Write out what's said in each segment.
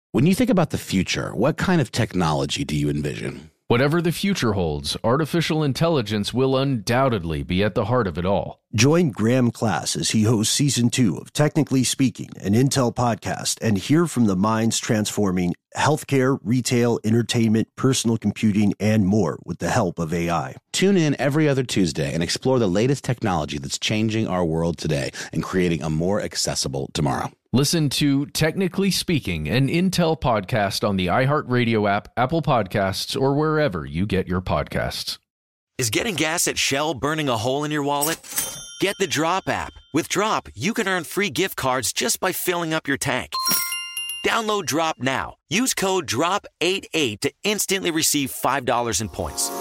When you think about the future, what kind of technology do you envision? Whatever the future holds, artificial intelligence will undoubtedly be at the heart of it all. Join Graham Class as he hosts Season 2 of Technically Speaking, an Intel podcast, and hear from the minds transforming healthcare, retail, entertainment, personal computing, and more with the help of AI. Tune in every other Tuesday and explore the latest technology that's changing our world today and creating a more accessible tomorrow. Listen to Technically Speaking, an Intel podcast on the iHeartRadio app, Apple Podcasts, or wherever you get your podcasts. Is getting gas at Shell burning a hole in your wallet? Get the Drop app. With Drop, you can earn free gift cards just by filling up your tank. Download Drop now. Use code DROP88 to instantly receive $5 in points.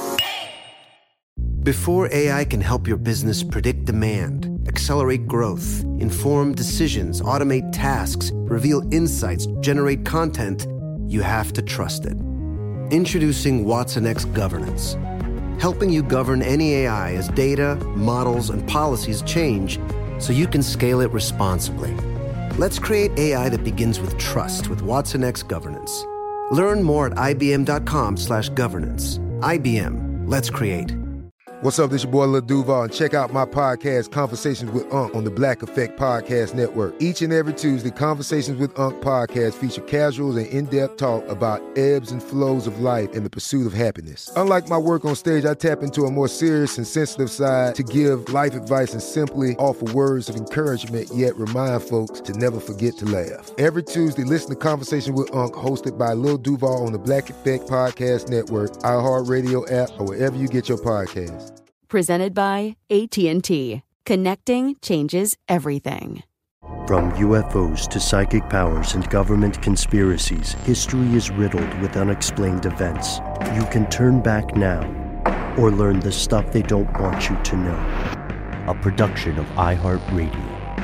Before AI can help your business predict demand, accelerate growth, inform decisions, automate tasks, reveal insights, generate content, you have to trust it. Introducing watsonx Governance, helping you govern any AI as data, models, and policies change so you can scale it responsibly. Let's create AI that begins with trust with watsonx Governance. Learn more at ibm.com/governance. IBM, let's create. What's up, this your boy Lil Duval, and check out my podcast, Conversations with Unc, on the Black Effect Podcast Network. Each and every Tuesday, Conversations with Unc podcast feature casuals and in-depth talk about ebbs and flows of life and the pursuit of happiness. Unlike my work on stage, I tap into a more serious and sensitive side to give life advice and simply offer words of encouragement, yet remind folks to never forget to laugh. Every Tuesday, listen to Conversations with Unc, hosted by Lil Duval on the Black Effect Podcast Network, iHeartRadio app, or wherever you get your podcasts. Presented by AT&T. Connecting changes everything. From UFOs to psychic powers and government conspiracies, history is riddled with unexplained events. You can turn back now or learn the stuff they don't want you to know. A production of iHeartRadio.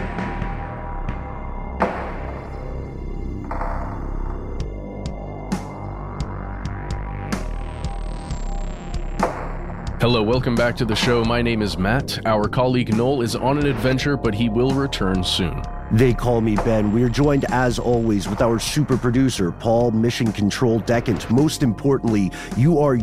Hello, welcome back to the show. My name is Matt. Our colleague Noel is on an adventure, but he will return soon. They call me Ben. We are joined, as always, with our super producer, Paul Mission Control Decant. Most importantly, you are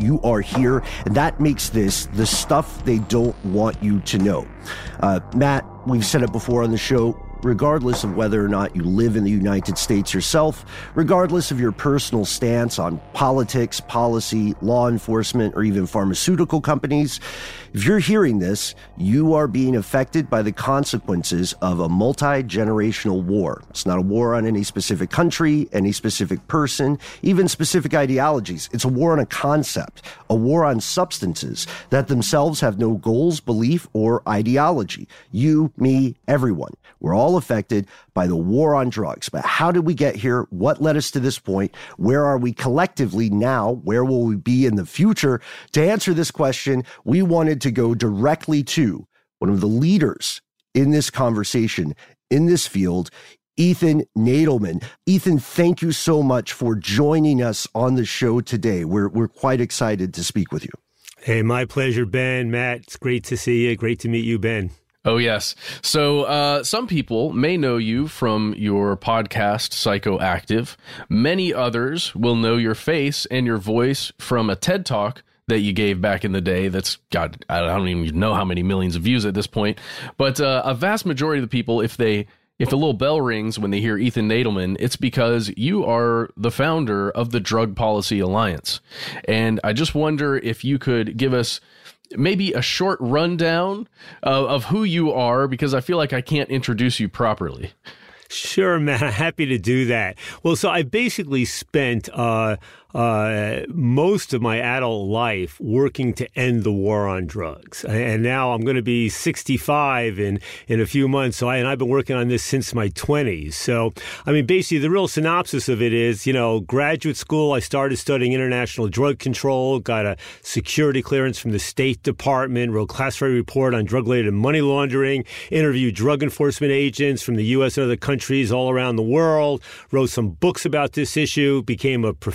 here, and that makes this the stuff they don't want you to know. Matt, we've said it before on the show, regardless of whether or not you live in the United States yourself, regardless of your personal stance on politics, policy, law enforcement, or even pharmaceutical companies, if you're hearing this, you are being affected by the consequences of a multi-generational war. It's not a war on any specific country, any specific person, even specific ideologies. It's a war on a concept, a war on substances that themselves have no goals, belief, or ideology. You, me, everyone. We're all affected by the war on drugs. But how did we get here? What led us to this point? Where are we collectively now? Where will we be in the future? To answer this question, we wanted to go directly to one of the leaders in this conversation, in this field, Ethan Nadelmann. Ethan, thank you so much for joining us on the show today. We're quite excited to speak with you. Hey, my pleasure, Ben. Matt, it's great to see you. Great to meet you, Ben. Oh, yes. So some people may know you from your podcast, Psychoactive. Many others will know your face and your voice from a TED Talk that you gave back in the day. That's got, I don't even know how many millions of views at this point. But a vast majority of the people, if the little bell rings when they hear Ethan Nadelmann, it's because you are the founder of the Drug Policy Alliance. And I just wonder if you could give us maybe a short rundown of who you are, because I feel like I can't introduce you properly. Sure, man. Happy to do that. Well, so I basically spent most of my adult life working to end the war on drugs. And now I'm going to be 65 in a few months. So I've been working on this since my 20s. So, I mean, basically the real synopsis of it is, graduate school, I started studying international drug control, got a security clearance from the State Department, wrote classified report on drug-related money laundering, interviewed drug enforcement agents from the U.S. and other countries all around the world, wrote some books about this issue, became a professor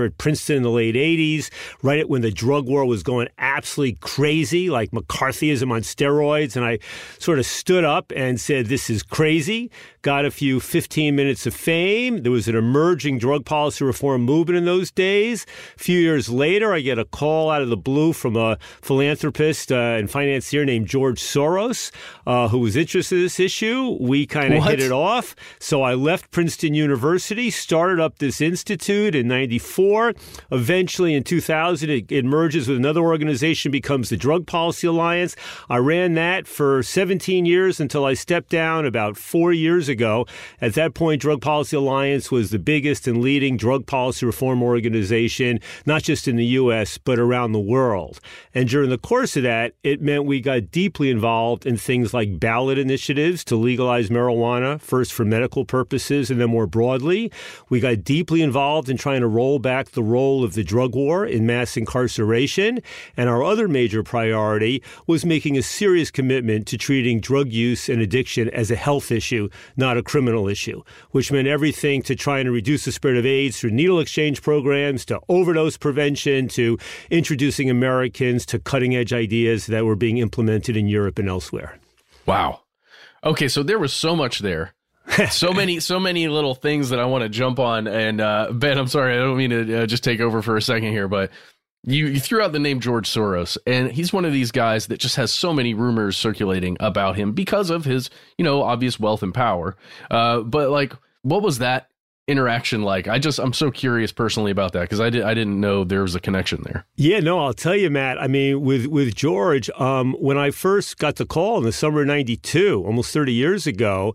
at Princeton in the late 80s, right when the drug war was going absolutely crazy, like McCarthyism on steroids. And I sort of stood up and said, this is crazy. Got a few 15 minutes of fame. There was an emerging drug policy reform movement in those days. A few years later, I get a call out of the blue from a philanthropist and financier named George Soros, who was interested in this issue. We kind of hit it off. So I left Princeton University, started up this institute in 94. Eventually, in 2000, it merges with another organization, becomes the Drug Policy Alliance. I ran that for 17 years until I stepped down about 4 years ago. At that point, Drug Policy Alliance was the biggest and leading drug policy reform organization, not just in the U.S., but around the world. And during the course of that, it meant we got deeply involved in things like ballot initiatives to legalize marijuana, first for medical purposes and then more broadly. We got deeply involved in trying to roll back the role of the drug war in mass incarceration. And our other major priority was making a serious commitment to treating drug use and addiction as a health issue, not a criminal issue, which meant everything to trying to reduce the spread of AIDS through needle exchange programs, to overdose prevention, to introducing Americans to cutting-edge ideas that were being implemented in Europe and elsewhere. Wow. Okay, so there was so much there. so many little things that I want to jump on. And Ben, I'm sorry, I don't mean to just take over for a second here, but you threw out the name George Soros, and he's one of these guys that just has so many rumors circulating about him because of his, obvious wealth and power. But like, what was that interaction like? I'm so curious personally about that, because I didn't know there was a connection there. Yeah, no, I'll tell you, Matt. I mean, with George, when I first got the call in the summer of '92, almost 30 years ago,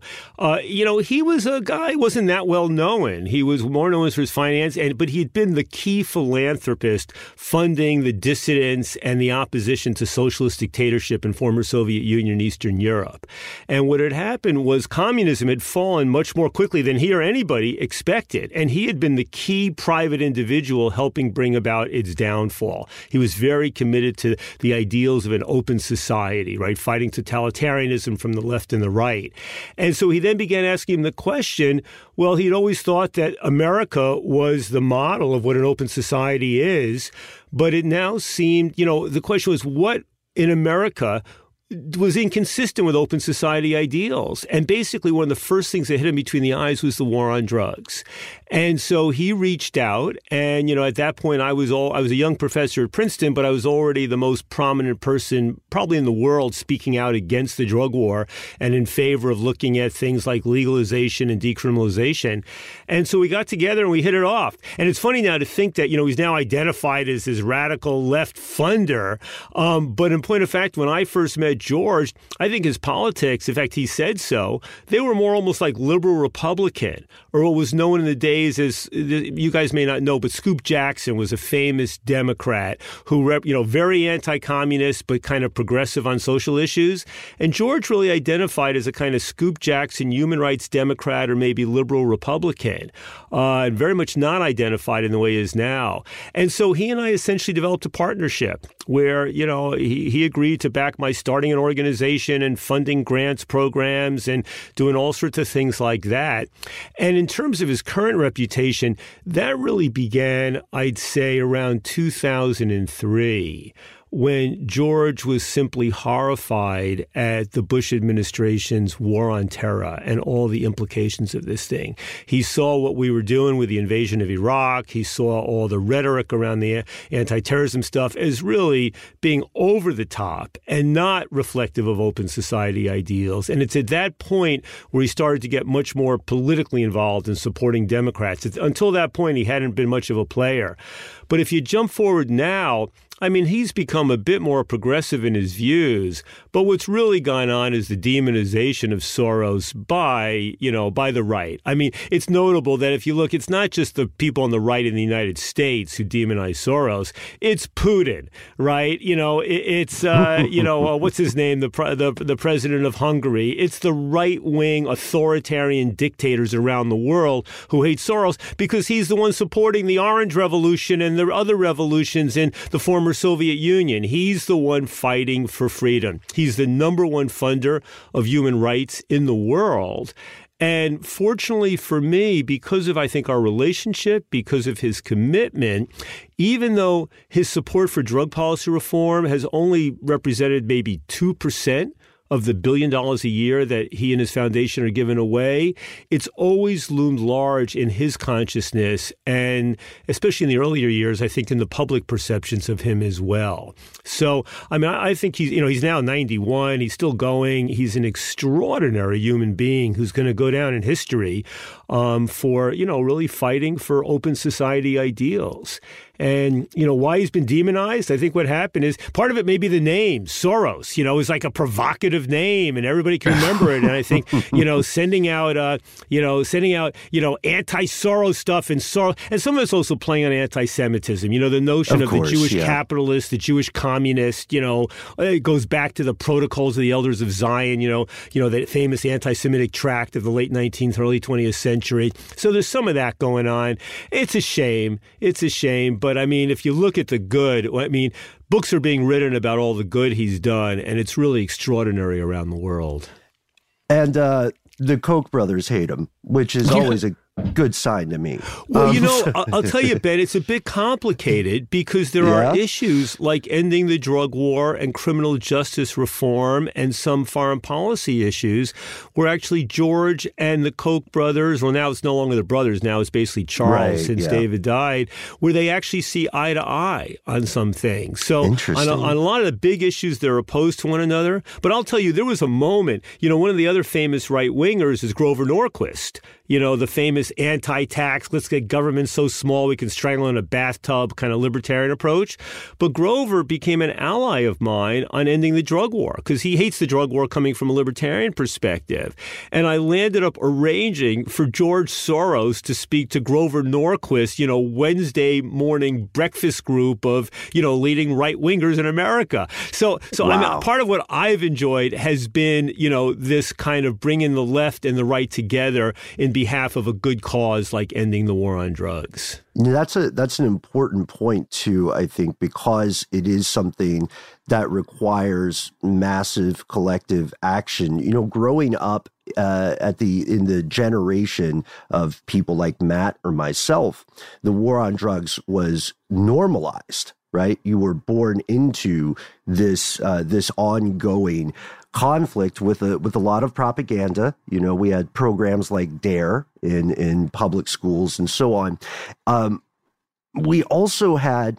he was a guy, wasn't that well known. He was more known for his finance, but he'd been the key philanthropist funding the dissidents and the opposition to socialist dictatorship in former Soviet Union and Eastern Europe. And what had happened was communism had fallen much more quickly than he or anybody expected. And he had been the key private individual helping bring about its downfall. He was very committed to the ideals of an open society, right? Fighting totalitarianism from the left and the right. And so he then began asking him the question, well, he'd always thought that America was the model of what an open society is. But it now seemed, the question was, what in America was inconsistent with open society ideals. And basically one of the first things that hit him between the eyes was the war on drugs. And so he reached out, and, at that point I was a young professor at Princeton, but I was already the most prominent person probably in the world speaking out against the drug war and in favor of looking at things like legalization and decriminalization. And so we got together and we hit it off. And it's funny now to think that, he's now identified as this radical left funder. But in point of fact, when I first met George, I think his politics, in fact, he said so, they were more almost like liberal Republican, or what was known in the days as, you guys may not know, but Scoop Jackson was a famous Democrat who, very anti-communist, but kind of progressive on social issues. And George really identified as a kind of Scoop Jackson human rights Democrat or maybe liberal Republican, and very much not identified in the way he is now. And so he and I essentially developed a partnership where, he agreed to back my starting an organization and funding grants programs and doing all sorts of things like that. And in terms of his current reputation, that really began, I'd say, around 2003. When George was simply horrified at the Bush administration's war on terror and all the implications of this thing. He saw what we were doing with the invasion of Iraq. He saw all the rhetoric around the anti-terrorism stuff as really being over the top and not reflective of open society ideals. And it's at that point where he started to get much more politically involved in supporting Democrats. Until that point, he hadn't been much of a player. But if you jump forward now, I mean, he's become a bit more progressive in his views, but what's really gone on is the demonization of Soros by the right. I mean, it's notable that if you look, it's not just the people on the right in the United States who demonize Soros. It's Putin, right? It's what's his name? The president of Hungary. It's the right-wing authoritarian dictators around the world who hate Soros because he's the one supporting the Orange Revolution and the other revolutions in the former Soviet Union. He's the one fighting for freedom. He's the number one funder of human rights in the world. And fortunately for me, because of, I think, our relationship, because of his commitment, even though his support for drug policy reform has only represented maybe 2% of the $1 billion a year that he and his foundation are giving away, it's always loomed large in his consciousness, and especially in the earlier years, I think in the public perceptions of him as well. So, I mean, I think he's now 91. He's still going. He's an extraordinary human being who's going to go down in history for, really fighting for open society ideals. And, why he's been demonized, I think what happened is part of it may be the name, Soros, is like a provocative name and everybody can remember it. And I think, sending out anti-Soros stuff and some of it's also playing on anti-Semitism, the notion of the Jewish capitalist, the Jewish communist, it goes back to the protocols of the elders of Zion, that famous anti-Semitic tract of the late 19th, early 20th century. So there's some of that going on. It's a shame. But I mean, if you look at the good, books are being written about all the good he's done, and it's really extraordinary around the world. And the Koch brothers hate him, which is always a good sign to me. Well, I'll tell you, Ben, it's a bit complicated because there are issues like ending the drug war and criminal justice reform and some foreign policy issues where actually George and the Koch brothers, well, now it's no longer the brothers, now it's basically Charles since David died, where they actually see eye to eye on some things. So on a lot of the big issues, they're opposed to one another. But I'll tell you, there was a moment, one of the other famous right-wingers is Grover Norquist. The famous anti-tax, let's get government so small we can strangle in a bathtub kind of libertarian approach. But Grover became an ally of mine on ending the drug war because he hates the drug war coming from a libertarian perspective. And I landed up arranging for George Soros to speak to Grover Norquist, Wednesday morning breakfast group of, leading right-wingers in America. So wow. Part of what I've enjoyed has been, this kind of bringing the left and the right together in behalf of a good cause like ending the war on drugs. That's an important point too, I think, because it is something that requires massive collective action. Growing up in the generation of people like Matt or myself, the war on drugs was normalized, right? You were born into this ongoing conflict with a lot of propaganda. We had programs like DARE in public schools and so on. We also had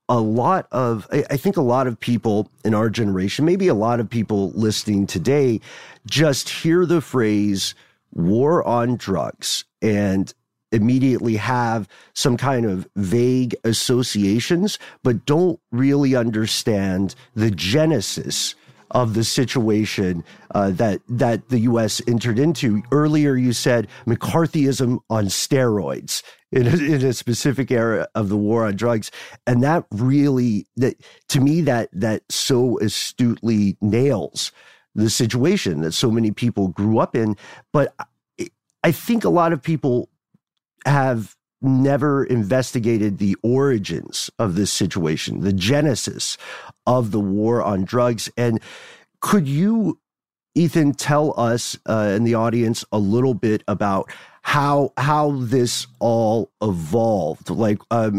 I think a lot of people in our generation, maybe a lot of people listening today, just hear the phrase war on drugs and immediately have some kind of vague associations, but don't really understand the genesis of the situation that the U.S. entered into. Earlier, you said McCarthyism on steroids in a specific era of the war on drugs, and that really, to me, that so astutely nails the situation that so many people grew up in. But I think a lot of people have never investigated the origins of this situation, the genesis of the war on drugs. And could you, Ethan, tell us and the audience a little bit about how this all evolved? Like,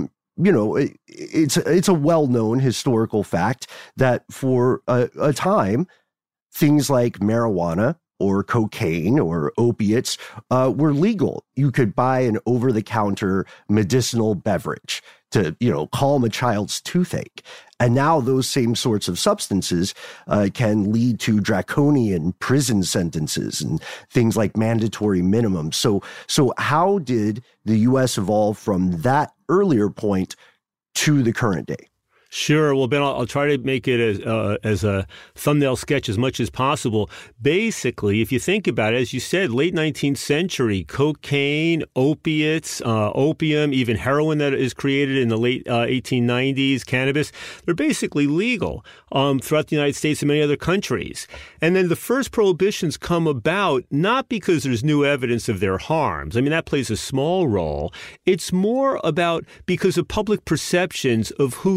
it's a well-known historical fact that for a time, things like marijuana or cocaine or opiates were legal. You could buy an over-the-counter medicinal beverage to, calm a child's toothache. And now those same sorts of substances can lead to draconian prison sentences and things like mandatory minimums. So how did the U.S. evolve from that earlier point to the current day? Sure. Well, Ben, I'll try to make it as a thumbnail sketch as much as possible. Basically, if you think about it, as you said, late 19th century, cocaine, opiates, opium, even heroin that is created in the late 1890s, cannabis, they're basically legal throughout the United States and many other countries. And then the first prohibitions come about not because there's new evidence of their harms. I mean, that plays a small role. It's more about because of public perceptions of who uses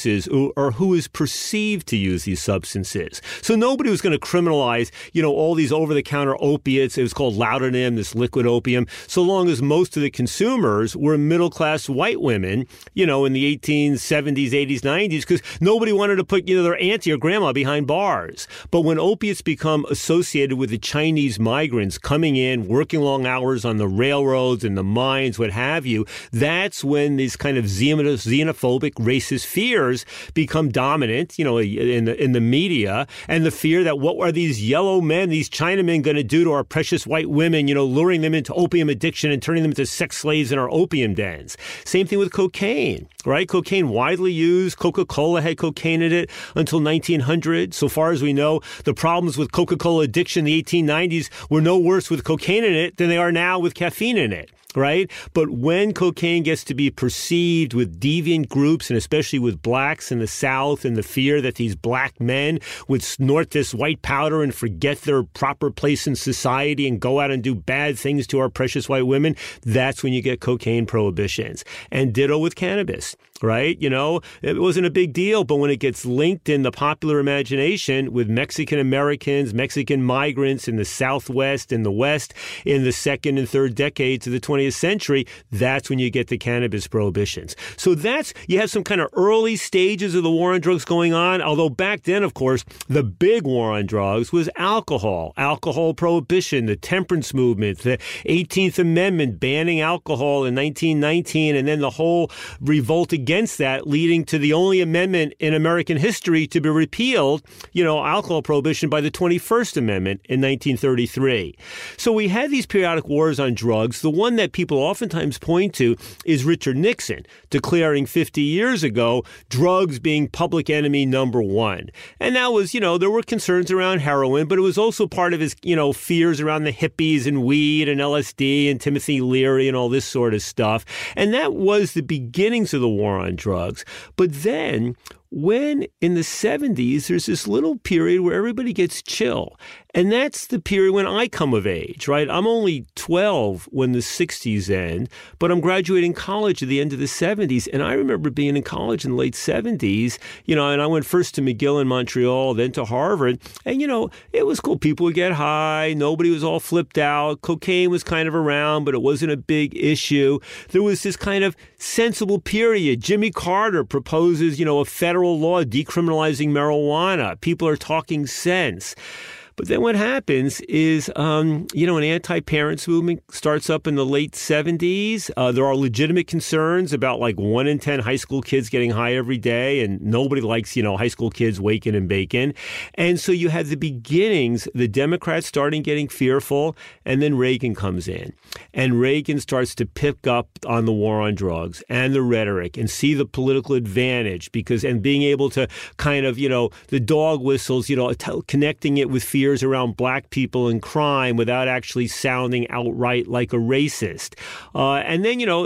uses or who is perceived to use these substances. So nobody was going to criminalize, all these over-the-counter opiates. It was called laudanum, this liquid opium, so long as most of the consumers were middle-class white women, in the 1870s, 80s, 90s, because nobody wanted to put, their auntie or grandma behind bars. But when opiates become associated with the Chinese migrants coming in, working long hours on the railroads and the mines, what have you, that's when these kind of xenophobic, racist fears become dominant, in the media, and the fear that what are these yellow men, these Chinamen, going to do to our precious white women, luring them into opium addiction and turning them into sex slaves in our opium dens. Same thing with cocaine, right? Cocaine widely used. Coca-Cola had cocaine in it until 1900. So far as we know, the problems with Coca-Cola addiction in the 1890s were no worse with cocaine in it than they are now with caffeine in it. Right? But when cocaine gets to be perceived with deviant groups, and especially with blacks in the South, and the fear that these black men would snort this white powder and forget their proper place in society and go out and do bad things to our precious white women, that's when you get cocaine prohibitions. And ditto with cannabis. Right? It wasn't a big deal, but when it gets linked in the popular imagination with Mexican Americans, Mexican migrants in the Southwest and the West in the second and third decades of the 20th century, that's when you get the cannabis prohibitions. So you have some kind of early stages of the war on drugs going on, although back then, of course, the big war on drugs was alcohol prohibition, the temperance movement, the 18th Amendment banning alcohol in 1919, and then the whole revolt against that, leading to the only amendment in American history to be repealed, alcohol prohibition by the 21st Amendment in 1933. So we had these periodic wars on drugs. The one that people oftentimes point to is Richard Nixon declaring 50 years ago drugs being public enemy number one. And that was, there were concerns around heroin, but it was also part of his, fears around the hippies and weed and LSD and Timothy Leary and all this sort of stuff. And that was the beginnings of the war on drugs. But then when in the 70s, there's this little period where everybody gets chill. And that's the period when I come of age, right? I'm only 12 when the 60s end, but I'm graduating college at the end of the 70s. And I remember being in college in the late 70s, and I went first to McGill in Montreal, then to Harvard. And, it was cool. People would get high. Nobody was all flipped out. Cocaine was kind of around, but it wasn't a big issue. There was this kind of sensible period. Jimmy Carter proposes, a federal law decriminalizing marijuana. People are talking sense. But then what happens is, an anti-parents movement starts up in the late 70s. There are legitimate concerns about 1 in 10 high school kids getting high every day, and nobody likes, high school kids waking and baking. And so you have the beginnings, the Democrats starting getting fearful, and then Reagan comes in. And Reagan starts to pick up on the war on drugs and the rhetoric and see the political advantage and being able to kind of, the dog whistles, connecting it with fears around black people and crime without actually sounding outright like a racist. And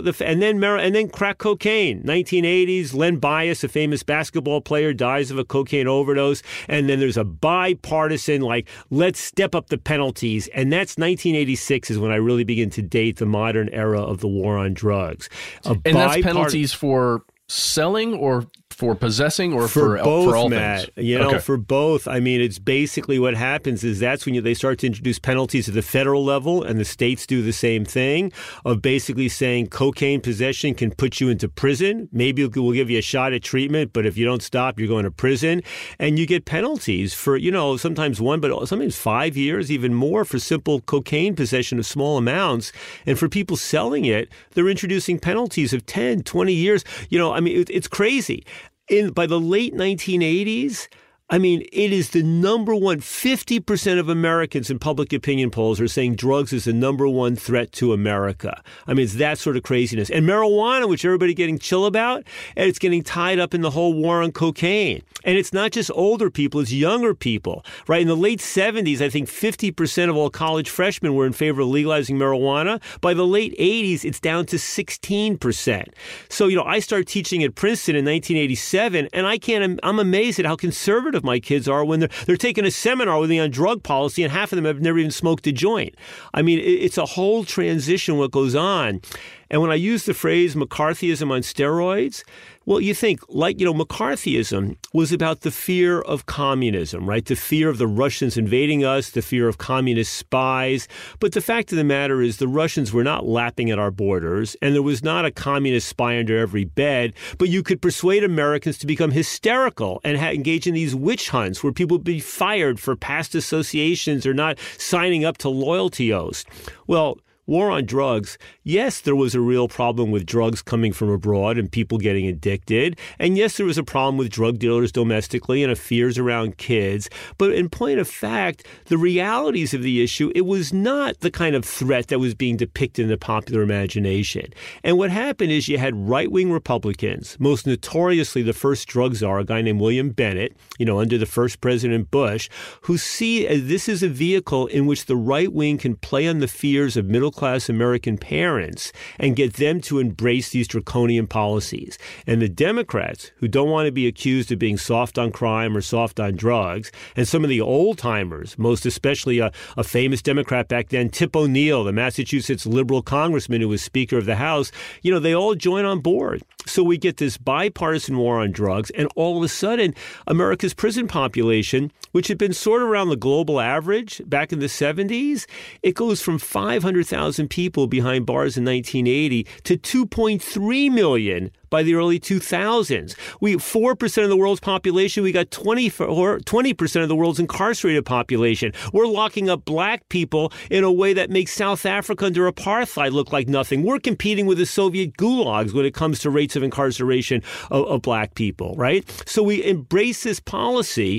then crack cocaine. 1980s, Len Bias, a famous basketball player, dies of a cocaine overdose. And then there's a bipartisan, let's step up the penalties. And that's 1986 is when I really begin to date the modern era of the war on drugs. And that's penalties for selling or for possessing or for all Matt, things? Okay. For both. I mean, it's basically what happens is that's when they start to introduce penalties at the federal level, and the states do the same thing of basically saying cocaine possession can put you into prison. Maybe we'll give you a shot at treatment, but if you don't stop, you're going to prison. And you get penalties for, sometimes 1, but sometimes 5 years, even more for simple cocaine possession of small amounts. And for people selling it, they're introducing penalties of 10, 20 years. It's crazy. By the late 1980s, it is the number one. 50% of Americans in public opinion polls are saying drugs is the number one threat to America. It's that sort of craziness. And marijuana, which everybody getting chill about, and it's getting tied up in the whole war on cocaine. And it's not just older people, it's younger people, right? In the late 70s, I think 50% of all college freshmen were in favor of legalizing marijuana. By the late 80s, it's down to 16%. So, I started teaching at Princeton in 1987, and I'm amazed at how conservative my kids are when they're taking a seminar with me on drug policy, and half of them have never even smoked a joint. It's a whole transition what goes on. And when I use the phrase McCarthyism on steroids, well, you think, McCarthyism was about the fear of communism, right? The fear of the Russians invading us, the fear of communist spies. But the fact of the matter is the Russians were not lapping at our borders, and there was not a communist spy under every bed. But you could persuade Americans to become hysterical and engage in these witch hunts where people would be fired for past associations or not signing up to loyalty oaths. Well, war on drugs, yes, there was a real problem with drugs coming from abroad and people getting addicted. And yes, there was a problem with drug dealers domestically and fears around kids. But in point of fact, the realities of the issue, it was not the kind of threat that was being depicted in the popular imagination. And what happened is you had right-wing Republicans, most notoriously the first drug czar, a guy named William Bennett, under the first President Bush, who see this is a vehicle in which the right wing can play on the fears of middle-class American parents and get them to embrace these draconian policies. And the Democrats, who don't want to be accused of being soft on crime or soft on drugs, and some of the old-timers, most especially a famous Democrat back then, Tip O'Neill, the Massachusetts liberal congressman who was Speaker of the House, they all join on board. So we get this bipartisan war on drugs, and all of a sudden, America's prison population, which had been sort of around the global average back in the 70s, it goes from 500,000 people behind bars in 1980 to 2.3 million by the early 2000s. We 4% of the world's population. We got 20% of the world's incarcerated population. We're locking up black people in a way that makes South Africa under apartheid look like nothing. We're competing with the Soviet gulags when it comes to rates of incarceration of black people, right? So we embrace this policy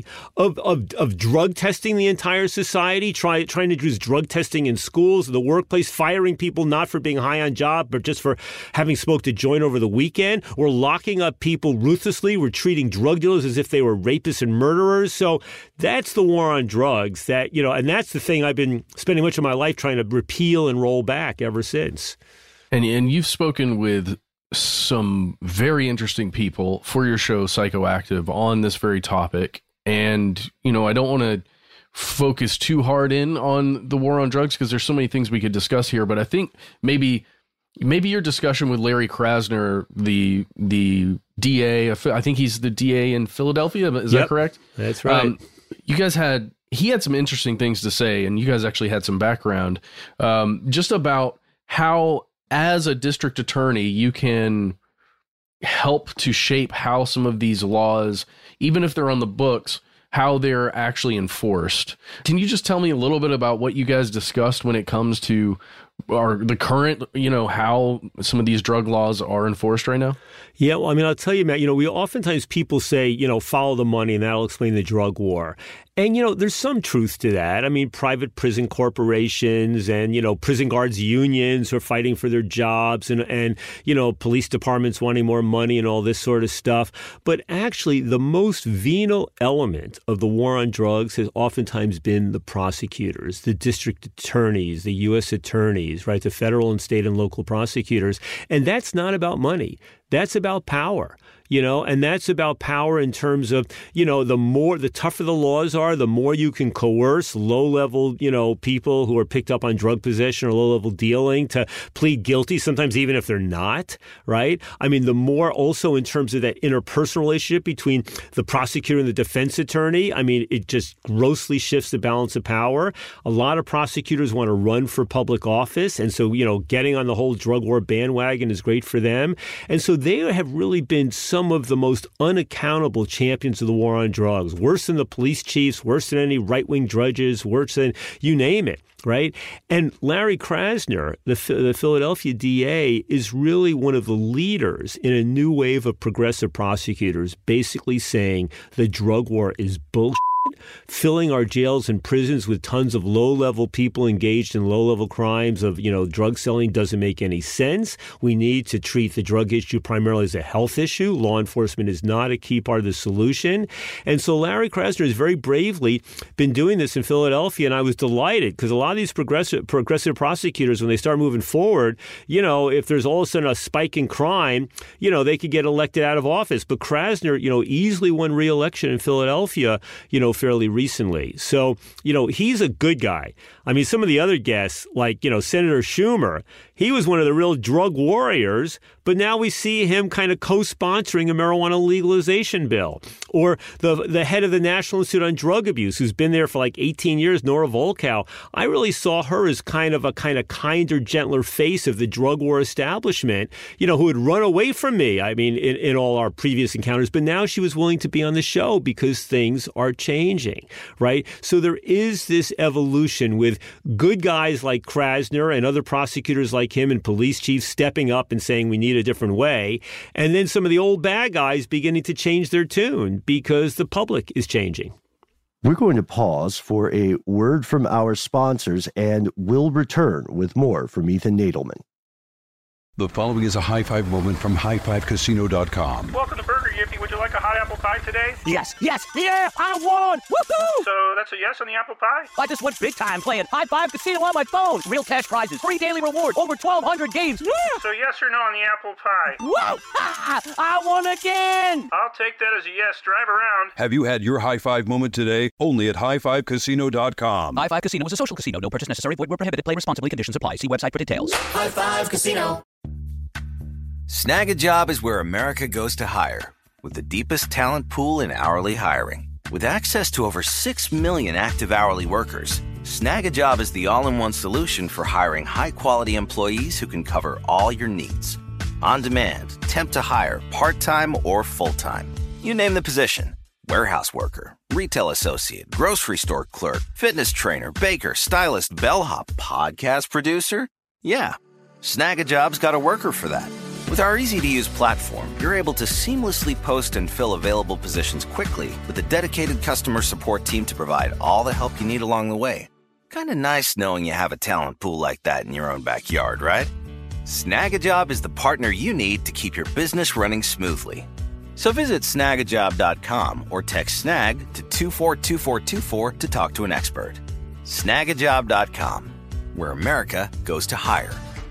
of drug testing the entire society, trying to introduce drug testing in schools, the workplace, firing people not for being high on job, but just for having smoked a joint over the weekend. We're locking up people ruthlessly. We're treating drug dealers as if they were rapists and murderers. So that's the war on drugs that, and that's the thing I've been spending much of my life trying to repeal and roll back ever since. And you've spoken with some very interesting people for your show, Psychoactive, on this very topic. And, I don't want to focus too hard in on the war on drugs because there's so many things we could discuss here. But I think maybe your discussion with Larry Krasner, the DA, I think he's the DA in Philadelphia. Is that correct? That's right. He had some interesting things to say, and you guys actually had some background just about how, as a district attorney, you can help to shape how some of these laws, even if they're on the books, how they're actually enforced. Can you just tell me a little bit about what you guys discussed when it comes to the current, how some of these drug laws are enforced right now? Yeah, well, I'll tell you, Matt, we oftentimes people say, follow the money and that'll explain the drug war. And, there's some truth to that. Private prison corporations and, prison guards unions are fighting for their jobs and police departments wanting more money and all this sort of stuff. But actually, the most venal element of the war on drugs has oftentimes been the prosecutors, the district attorneys, the U.S. attorneys, right, the federal and state and local prosecutors. And that's not about money. That's about power. And that's about power in terms of, the tougher the laws are, the more you can coerce low-level, people who are picked up on drug possession or low-level dealing to plead guilty, sometimes even if they're not, right? The more also in terms of that interpersonal relationship between the prosecutor and the defense attorney, it just grossly shifts the balance of power. A lot of prosecutors want to run for public office, and so, getting on the whole drug war bandwagon is great for them. And so they have really been some of the most unaccountable champions of the war on drugs, worse than the police chiefs, worse than any right-wing judges, worse than you name it, right? And Larry Krasner, the Philadelphia DA, is really one of the leaders in a new wave of progressive prosecutors, basically saying the drug war is bullshit. Filling our jails and prisons with tons of low-level people engaged in low-level crimes of, drug selling doesn't make any sense. We need to treat the drug issue primarily as a health issue. Law enforcement is not a key part of the solution. And so Larry Krasner has very bravely been doing this in Philadelphia, and I was delighted because a lot of these progressive prosecutors, when they start moving forward, if there's all of a sudden a spike in crime, they could get elected out of office. But Krasner, easily won re-election in Philadelphia, fairly recently. So, he's a good guy. Some of the other guests, like, Senator Schumer, he was one of the real drug warriors, but now we see him kind of co-sponsoring a marijuana legalization bill. Or the head of the National Institute on Drug Abuse, who's been there for like 18 years, Nora Volkow. I really saw her as kind of kinder, gentler face of the drug war establishment, who had run away from me, in all our previous encounters. But now she was willing to be on the show because things are changing, right? So there is this evolution with good guys like Krasner and other prosecutors like him and police chiefs stepping up and saying we need a different way. And then some of the old bad guys beginning to change their tune because the public is changing. We're going to pause for a word from our sponsors, and we'll return with more from Ethan Nadelmann. The following is a high five moment from highfivecasino.com. Welcome to Burger Yippee. Would you like a hot apple pie today? Yes, yeah, I won! Woohoo! So that's a yes on the apple pie? I just went big time playing High Five Casino on my phone. Real cash prizes, free daily rewards, over 1,200 games. Yeah! So yes or no on the apple pie? Whoa! I won again! I'll take that as a yes. Drive around. Have you had your high five moment today? Only at highfivecasino.com. High Five Casino is a social casino. No purchase necessary. Void where prohibited. Play responsibly. Conditions apply. See website for details. High Five Casino. Snag a Job is where America goes to hire, with the deepest talent pool in hourly hiring. With access to over 6 million active hourly workers, Snag a Job is the all-in-one solution for hiring high-quality employees who can cover all your needs. On demand, temp to hire, part-time or full-time. You name the position. Warehouse worker, retail associate, grocery store clerk, fitness trainer, baker, stylist, bellhop, podcast producer. Yeah, Snag a Job's got a worker for that. With our easy-to-use platform, you're able to seamlessly post and fill available positions quickly with a dedicated customer support team to provide all the help you need along the way. Kind of nice knowing you have a talent pool like that in your own backyard, right? Snag-a-Job is the partner you need to keep your business running smoothly. So visit snagajob.com or text snag to 242424 to talk to an expert. Snagajob.com, where America goes to hire.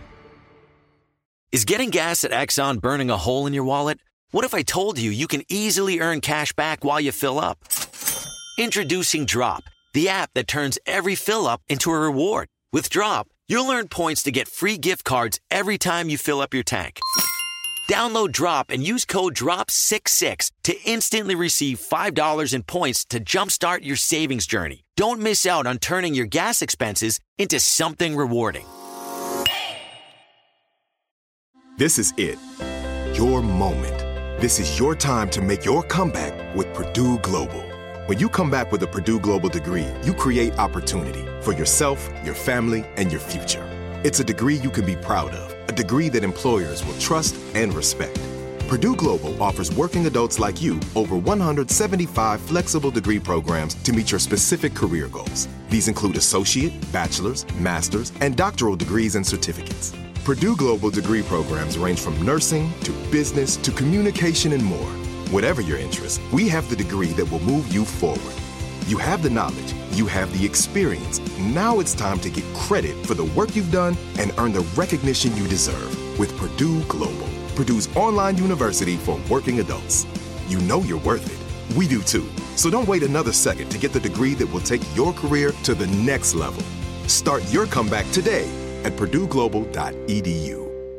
Is getting gas at Exxon burning a hole in your wallet? What if I told you you can easily earn cash back while you fill up? Introducing Drop, the app that turns every fill up into a reward. With Drop, you'll earn points to get free gift cards every time you fill up your tank. Download Drop and use code DROP66 to instantly receive $5 in points to jumpstart your savings journey. Don't miss out on turning your gas expenses into something rewarding. This is it. Your moment. This is your time to make your comeback with Purdue Global. When you come back with a Purdue Global degree, you create opportunity for yourself, your family, and your future. It's a degree you can be proud of, a degree that employers will trust and respect. Purdue Global offers working adults like you over 175 flexible degree programs to meet your specific career goals. These include associate, bachelor's, master's, and doctoral degrees and certificates. Purdue Global degree programs range from nursing to business to communication and more. Whatever your interest, we have the degree that will move you forward. You have the knowledge, you have the experience. Now it's time to get credit for the work you've done and earn the recognition you deserve with Purdue Global, Purdue's online university for working adults. You know you're worth it. We do too. So don't wait another second to get the degree that will take your career to the next level. Start your comeback today at purdueglobal.edu.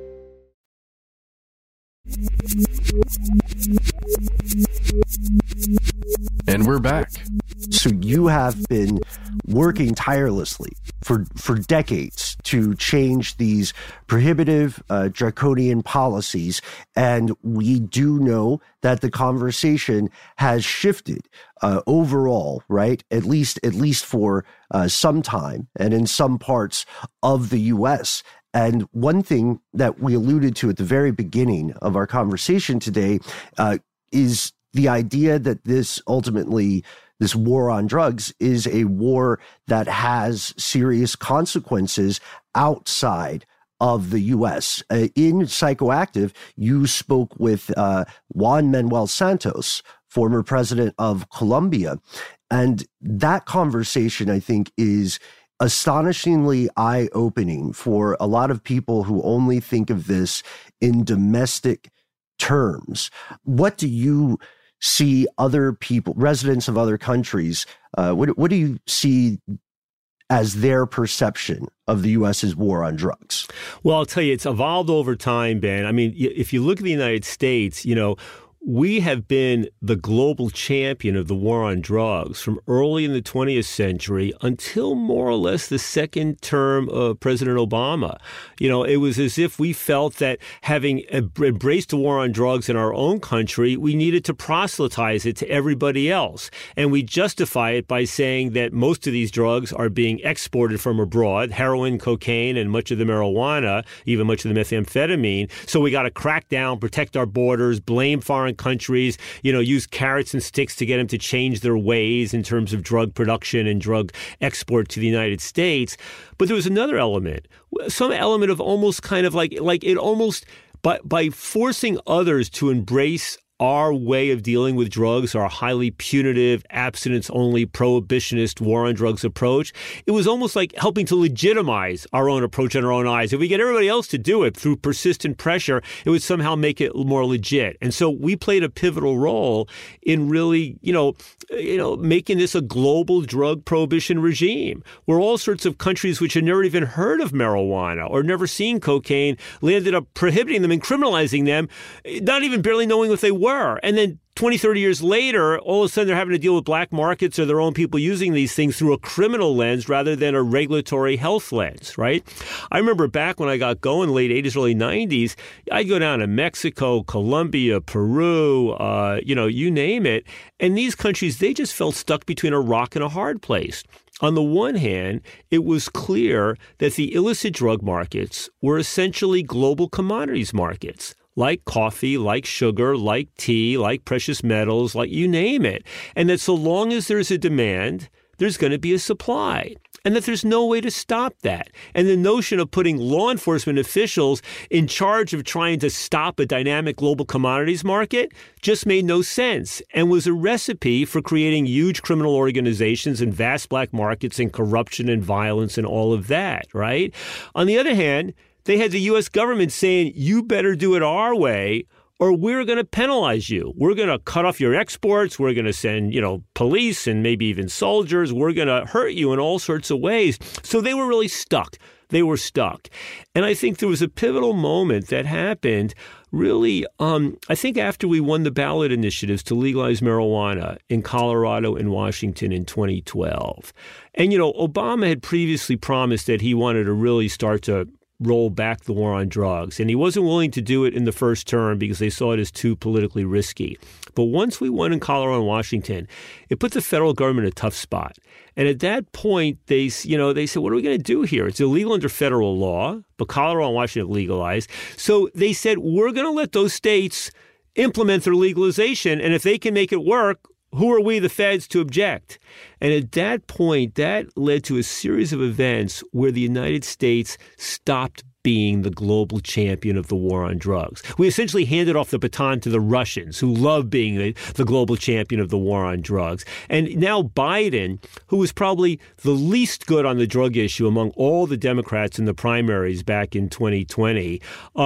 And we're back. So you have been working tirelessly for decades to change these prohibitive, draconian policies. And we do know that the conversation has shifted overall, right? At least for some time and in some parts of the U.S. And one thing that we alluded to at the very beginning of our conversation today is the idea that this war on drugs is a war that has serious consequences outside of the U.S. In Psychoactive, you spoke with Juan Manuel Santos, former president of Colombia. And that conversation, I think, is astonishingly eye-opening for a lot of people who only think of this in domestic terms. What do you see other people, residents of other countries, what do you see as their perception of the U.S.'s war on drugs? Well, I'll tell you, it's evolved over time, Ben. I mean, if you look at the United States, we have been the global champion of the war on drugs from early in the 20th century until more or less the second term of President Obama. It was as if we felt that having embraced the war on drugs in our own country, we needed to proselytize it to everybody else. And we justify it by saying that most of these drugs are being exported from abroad, heroin, cocaine, and much of the marijuana, even much of the methamphetamine. So we got to crack down, protect our borders, blame foreign countries, use carrots and sticks to get them to change their ways in terms of drug production and drug export to the United States. But there was another element, some element of almost kind of like it almost by forcing others to embrace our way of dealing with drugs, our highly punitive, abstinence-only, prohibitionist war on drugs approach, it was almost like helping to legitimize our own approach in our own eyes. If we get everybody else to do it through persistent pressure, it would somehow make it more legit. And so we played a pivotal role in really, making this a global drug prohibition regime, where all sorts of countries which had never even heard of marijuana or never seen cocaine landed up prohibiting them and criminalizing them, not even barely knowing what they were. And then 20, 30 years later, all of a sudden they're having to deal with black markets or their own people using these things through a criminal lens rather than a regulatory health lens, right? I remember back when I got going, late 80s, early 90s, I'd go down to Mexico, Colombia, Peru, you name it. And these countries, they just felt stuck between a rock and a hard place. On the one hand, it was clear that the illicit drug markets were essentially global commodities markets, like coffee, like sugar, like tea, like precious metals, like you name it. And that so long as there's a demand, there's going to be a supply. And that there's no way to stop that. And the notion of putting law enforcement officials in charge of trying to stop a dynamic global commodities market just made no sense and was a recipe for creating huge criminal organizations and vast black markets and corruption and violence and all of that, right? On the other hand, they had the U.S. government saying, you better do it our way or we're going to penalize you. We're going to cut off your exports. We're going to send, police and maybe even soldiers. We're going to hurt you in all sorts of ways. So they were really stuck. They were stuck. And I think there was a pivotal moment that happened really, I think after we won the ballot initiatives to legalize marijuana in Colorado and Washington in 2012. And, Obama had previously promised that he wanted to really start to roll back the war on drugs. And he wasn't willing to do it in the first term because they saw it as too politically risky. But once we won in Colorado and Washington, it put the federal government in a tough spot. And at that point, they said, what are we going to do here? It's illegal under federal law, but Colorado and Washington have legalized. So they said, we're going to let those states implement their legalization. And if they can make it work, who are we, the feds, to object? And at that point, that led to a series of events where the United States stopped being the global champion of the war on drugs. We essentially handed off the baton to the Russians, who love being the global champion of the war on drugs. And now Biden, who was probably the least good on the drug issue among all the Democrats in the primaries back in 2020,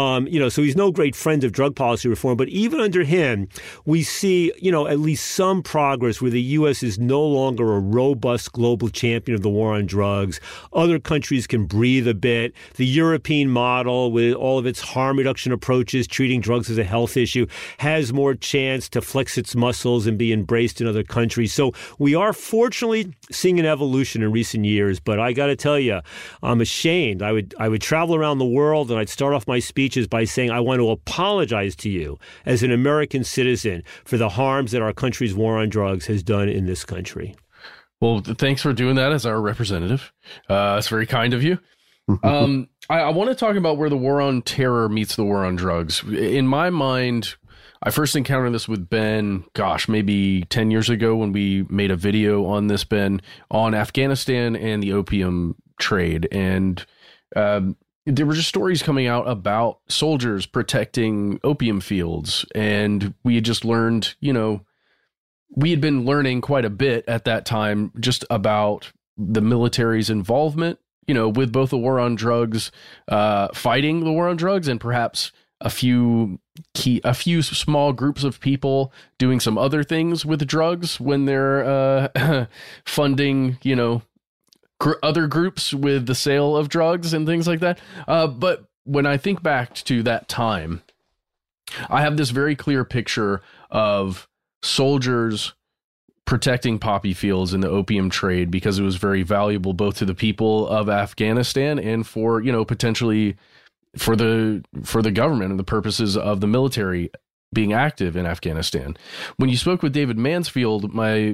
so he's no great friend of drug policy reform. But even under him, we see, at least some progress where the U.S. is no longer a robust global champion of the war on drugs. Other countries can breathe a bit. The European model, with all of its harm reduction approaches, treating drugs as a health issue, has more chance to flex its muscles and be embraced in other countries. So we are fortunately seeing an evolution in recent years. But I got to tell you, I'm ashamed. I would travel around the world and I'd start off my speeches by saying I want to apologize to you as an American citizen for the harms that our country's war on drugs has done in this country. Well, thanks for doing that as our representative. It's very kind of you. I want to talk about where the war on terror meets the war on drugs. In my mind, I first encountered this with Ben, maybe 10 years ago when we made a video on this, Ben, on Afghanistan and the opium trade. And there were just stories coming out about soldiers protecting opium fields. And we had just learned, we had been learning quite a bit at that time just about the military's involvement, with both the war on drugs, fighting the war on drugs, and perhaps a few small groups of people doing some other things with drugs when they're funding, other groups with the sale of drugs and things like that. But when I think back to that time, I have this very clear picture of soldiers protecting poppy fields in the opium trade because it was very valuable both to the people of Afghanistan and for, potentially for the government and the purposes of the military being active in Afghanistan. When you spoke with David Mansfield, my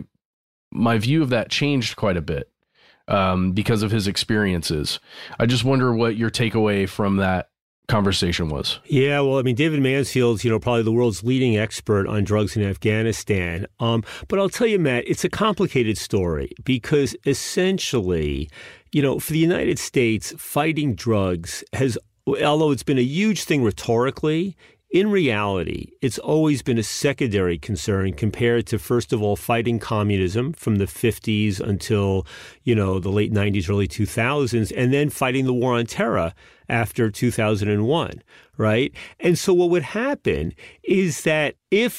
view of that changed quite a bit because of his experiences. I just wonder what your takeaway from that conversation was. Yeah, well, I mean, David Mansfield's, probably the world's leading expert on drugs in Afghanistan. But I'll tell you, Matt, it's a complicated story because essentially, for the United States, fighting drugs has, although it's been a huge thing rhetorically, in reality, it's always been a secondary concern compared to, first of all, fighting communism from the 50s until, the late 90s, early 2000s, and then fighting the war on terror after 2001, right? And so what would happen is that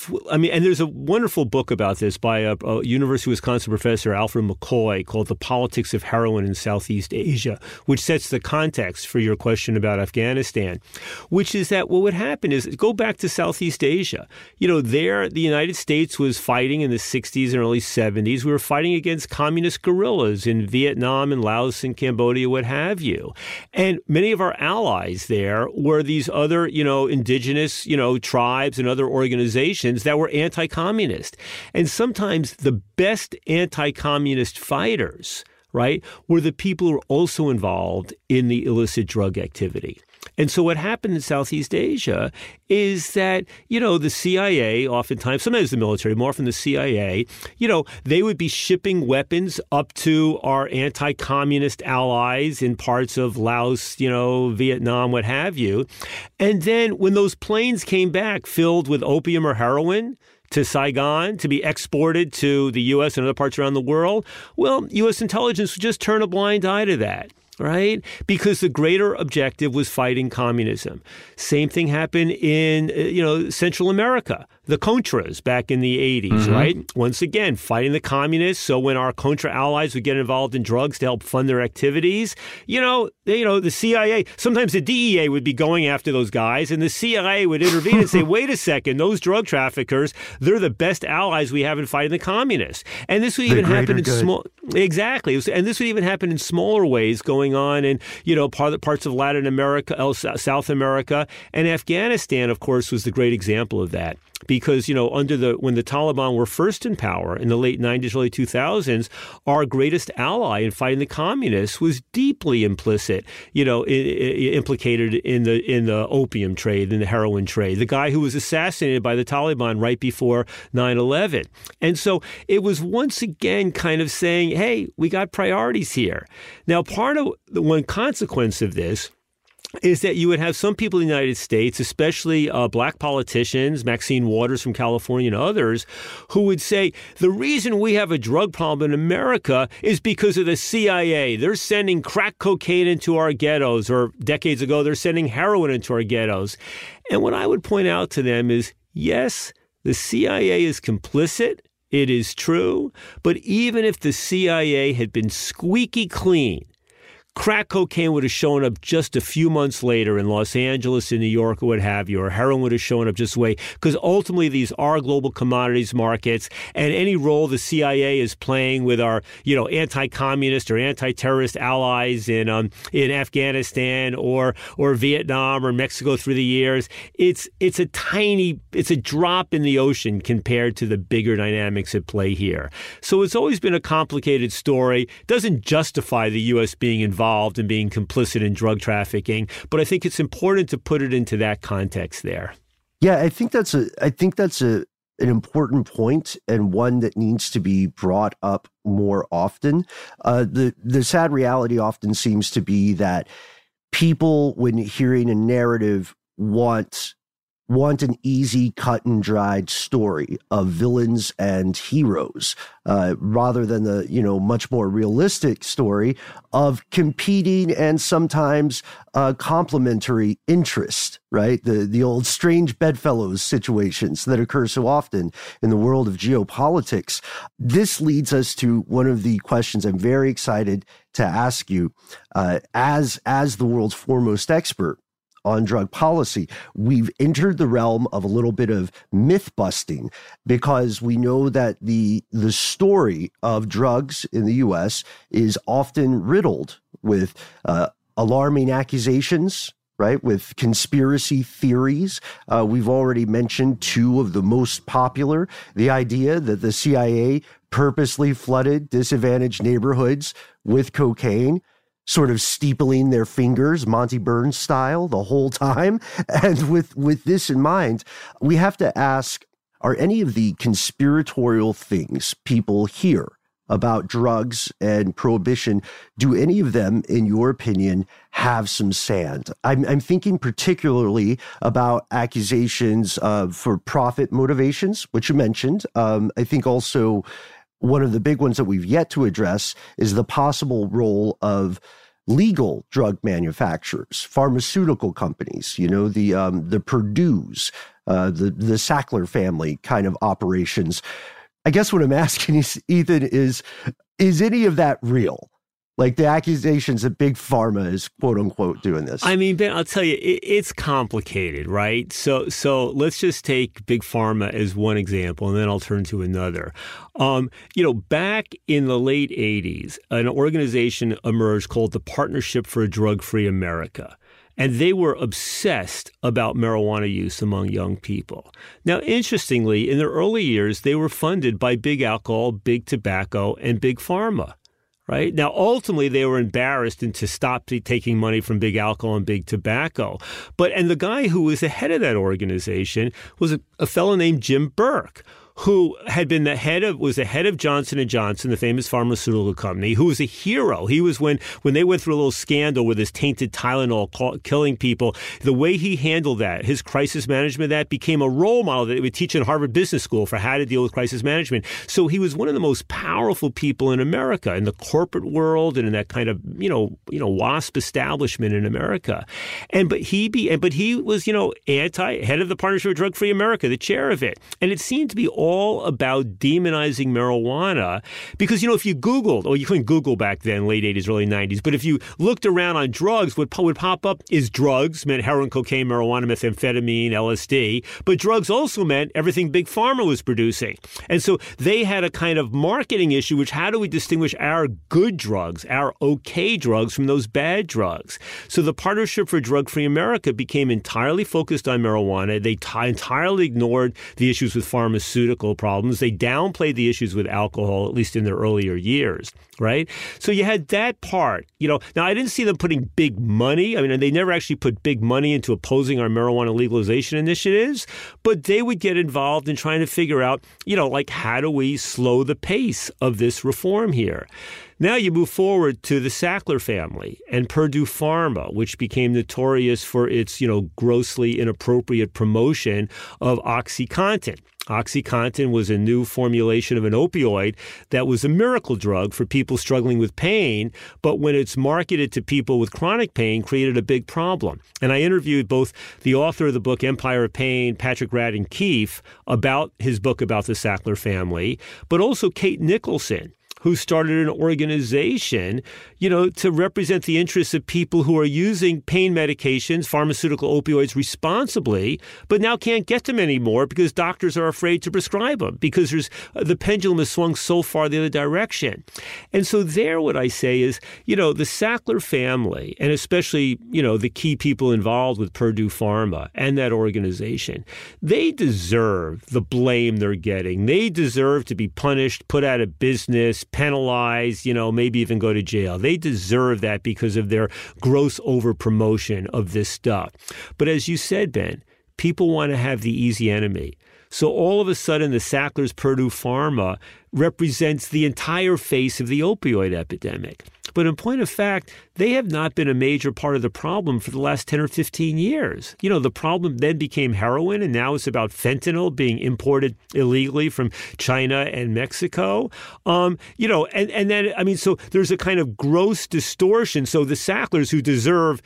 and there's a wonderful book about this by a University of Wisconsin professor, Alfred McCoy, called The Politics of Heroin in Southeast Asia, which sets the context for your question about Afghanistan, which is that what would happen is, go back to Southeast Asia. There, the United States was fighting in the 60s and early 70s. We were fighting against communist guerrillas in Vietnam and Laos and Cambodia, what have you. And many of our allies there were these other, indigenous, tribes and other organizations that were anti-communist. And sometimes the best anti-communist fighters, right, were the people who were also involved in the illicit drug activity. And so what happened in Southeast Asia is that, the CIA, oftentimes, sometimes the military, more often the CIA, they would be shipping weapons up to our anti-communist allies in parts of Laos, Vietnam, what have you. And then when those planes came back filled with opium or heroin to Saigon to be exported to the U.S. and other parts around the world, well, U.S. intelligence would just turn a blind eye to that. Right? Because the greater objective was fighting communism. Same thing happened in, Central America, the Contras back in the 80s, right? Once again, fighting the communists. So when our Contra allies would get involved in drugs to help fund their activities, the CIA, sometimes the DEA would be going after those guys and the CIA would intervene and say, wait a second, those drug traffickers, they're the best allies we have in fighting the communists. And this would even happen in small, exactly. And this would even happen in smaller ways going on in, parts of Latin America, South America, and Afghanistan, of course, was the great example of that. Because, when the Taliban were first in power in the late 90s, early 2000s, our greatest ally in fighting the communists was deeply implicated in the opium trade, in the heroin trade. The guy who was assassinated by the Taliban right before 9/11. And so it was once again kind of saying, hey, we got priorities here. Now, part of the one consequence of this is that you would have some people in the United States, especially black politicians, Maxine Waters from California and others, who would say, the reason we have a drug problem in America is because of the CIA. They're sending crack cocaine into our ghettos, or decades ago, they're sending heroin into our ghettos. And what I would point out to them is, yes, the CIA is complicit. It is true. But even if the CIA had been squeaky clean, crack cocaine would have shown up just a few months later in Los Angeles, in New York, or what have you, or heroin would have shown up just way, because ultimately these are global commodities markets, and any role the CIA is playing with our, anti-communist or anti-terrorist allies in Afghanistan or Vietnam or Mexico through the years, it's a drop in the ocean compared to the bigger dynamics at play here. So it's always been a complicated story. It doesn't justify the U.S. being involved and being complicit in drug trafficking, but I think it's important to put it into that context there. Yeah, I think that's an important point, and one that needs to be brought up more often. The sad reality often seems to be that people, when hearing a narrative, want want an easy, cut and dried story of villains and heroes, rather than the, much more realistic story of competing and sometimes complementary interest, right? The old strange bedfellows situations that occur so often in the world of geopolitics. This leads us to one of the questions I'm very excited to ask you, as the world's foremost expert on drug policy. We've entered the realm of a little bit of myth busting, because we know that the story of drugs in the U.S. is often riddled with alarming accusations, right? With conspiracy theories. We've already mentioned two of the most popular: the idea that the CIA purposely flooded disadvantaged neighborhoods with cocaine, sort of steepling their fingers, Monty Burns style, the whole time. And with this in mind, we have to ask, are any of the conspiratorial things people hear about drugs and prohibition, do any of them, in your opinion, have some sand? I'm thinking particularly about accusations for profit motivations, which you mentioned. I think also one of the big ones that we've yet to address is the possible role of legal drug manufacturers, pharmaceutical companies, the Purdue's, the Sackler family kind of operations. I guess what I'm asking is, Ethan, is any of that real? Like the accusations that Big Pharma is, quote unquote, doing this. I mean, Ben, I'll tell you, it's complicated, right? So let's just take Big Pharma as one example, and then I'll turn to another. Back in the late 80s, an organization emerged called the Partnership for a Drug-Free America. And they were obsessed about marijuana use among young people. Now, interestingly, in their early years, they were funded by big alcohol, big tobacco, and big pharma. Right? Now, ultimately, they were embarrassed to stop taking money from big alcohol and big tobacco. And the guy who was the head of that organization was a fellow named Jim Burke, who had been was the head of Johnson & Johnson, the famous pharmaceutical company, who was a hero. He was, when they went through a little scandal with his tainted Tylenol killing people, the way he handled that, his crisis management, that became a role model that they would teach in Harvard Business School for how to deal with crisis management. So he was one of the most powerful people in America, in the corporate world and in that kind of, WASP establishment in America. But he was, head of the Partnership for Drug-Free America, the chair of it. And it seemed to be all about demonizing marijuana, because, if you Googled, or you couldn't Google back then, late 80s, early 90s, but if you looked around on drugs, what would pop up is drugs meant heroin, cocaine, marijuana, methamphetamine, LSD, but drugs also meant everything Big Pharma was producing. And so they had a kind of marketing issue, which how do we distinguish our good drugs, our okay drugs from those bad drugs? So the Partnership for Drug-Free America became entirely focused on marijuana. They entirely ignored the issues with pharmaceuticals problems. They downplayed the issues with alcohol, at least in their earlier years, right? So you had that part. Now I didn't see them putting big money. I mean, they never actually put big money into opposing our marijuana legalization initiatives, but they would get involved in trying to figure out, how do we slow the pace of this reform here? Now you move forward to the Sackler family and Purdue Pharma, which became notorious for its, grossly inappropriate promotion of OxyContin. OxyContin was a new formulation of an opioid that was a miracle drug for people struggling with pain, but when it's marketed to people with chronic pain, created a big problem. And I interviewed both the author of the book, Empire of Pain, Patrick Radden Keefe, about his book about the Sackler family, but also Kate Nicholson, who started an organization, to represent the interests of people who are using pain medications, pharmaceutical opioids responsibly, but now can't get them anymore because doctors are afraid to prescribe them because the pendulum has swung so far the other direction. And so there, what I say is, the Sackler family, and especially, the key people involved with Purdue Pharma and that organization, they deserve the blame they're getting. They deserve to be punished, put out of business, penalized, maybe even go to jail. They deserve that because of their gross over-promotion of this stuff. But as you said, Ben, people want to have the easy enemy. So all of a sudden, the Sacklers Purdue Pharma represents the entire face of the opioid epidemic. But in point of fact, they have not been a major part of the problem for the last 10 or 15 years. You know, the problem then became heroin, and now it's about fentanyl being imported illegally from China and Mexico. You know, and then, I mean, so there's a kind of gross distortion. So the Sacklers who deserve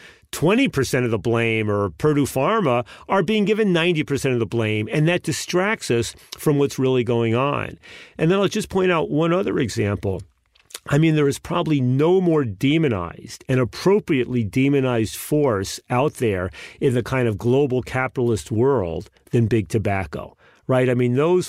20% of the blame, or Purdue Pharma, are being given 90% of the blame, and that distracts us from what's really going on. And then I'll just point out one other example. I mean, there is probably no more demonized and appropriately demonized force out there in the kind of global capitalist world than big tobacco, right? I mean, those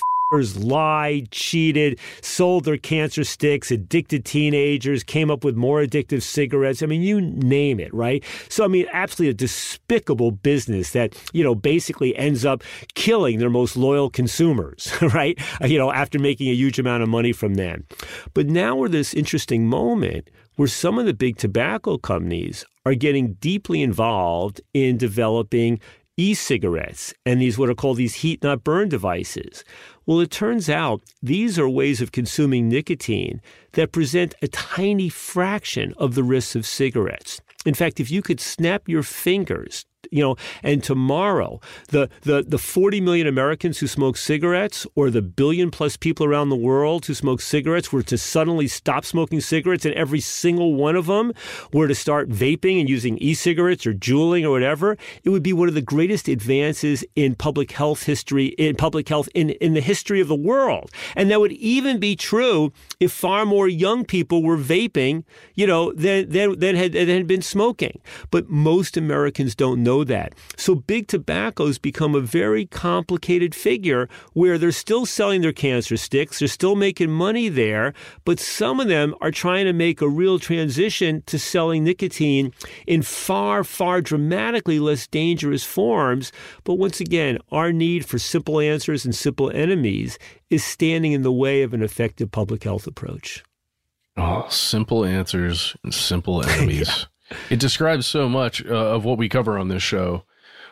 lied, cheated, sold their cancer sticks, addicted teenagers, came up with more addictive cigarettes. I mean, you name it, right? So, I mean, absolutely a despicable business that, you know, basically ends up killing their most loyal consumers, right? You know, after making a huge amount of money from them. But now we're this interesting moment where some of the big tobacco companies are getting deeply involved in developing e-cigarettes and these what are called these heat not burn devices. Well, it turns out these are ways of consuming nicotine that present a tiny fraction of the risks of cigarettes. In fact, if you could snap your fingers, you know, and tomorrow the 40 million Americans who smoke cigarettes, or the billion plus people around the world who smoke cigarettes, were to suddenly stop smoking cigarettes, and every single one of them were to start vaping and using e-cigarettes or juuling or whatever, it would be one of the greatest advances in public health history, in the history of the world. And that would even be true if far more young people were vaping, you know, than had been smoking. But most Americans don't know that. So big tobacco's become a very complicated figure where they're still selling their cancer sticks, they're still making money there, but some of them are trying to make a real transition to selling nicotine in far, far dramatically less dangerous forms. But once again, our need for simple answers and simple enemies is standing in the way of an effective public health approach. Oh, simple answers and simple enemies. Yeah. It describes so much of what we cover on this show.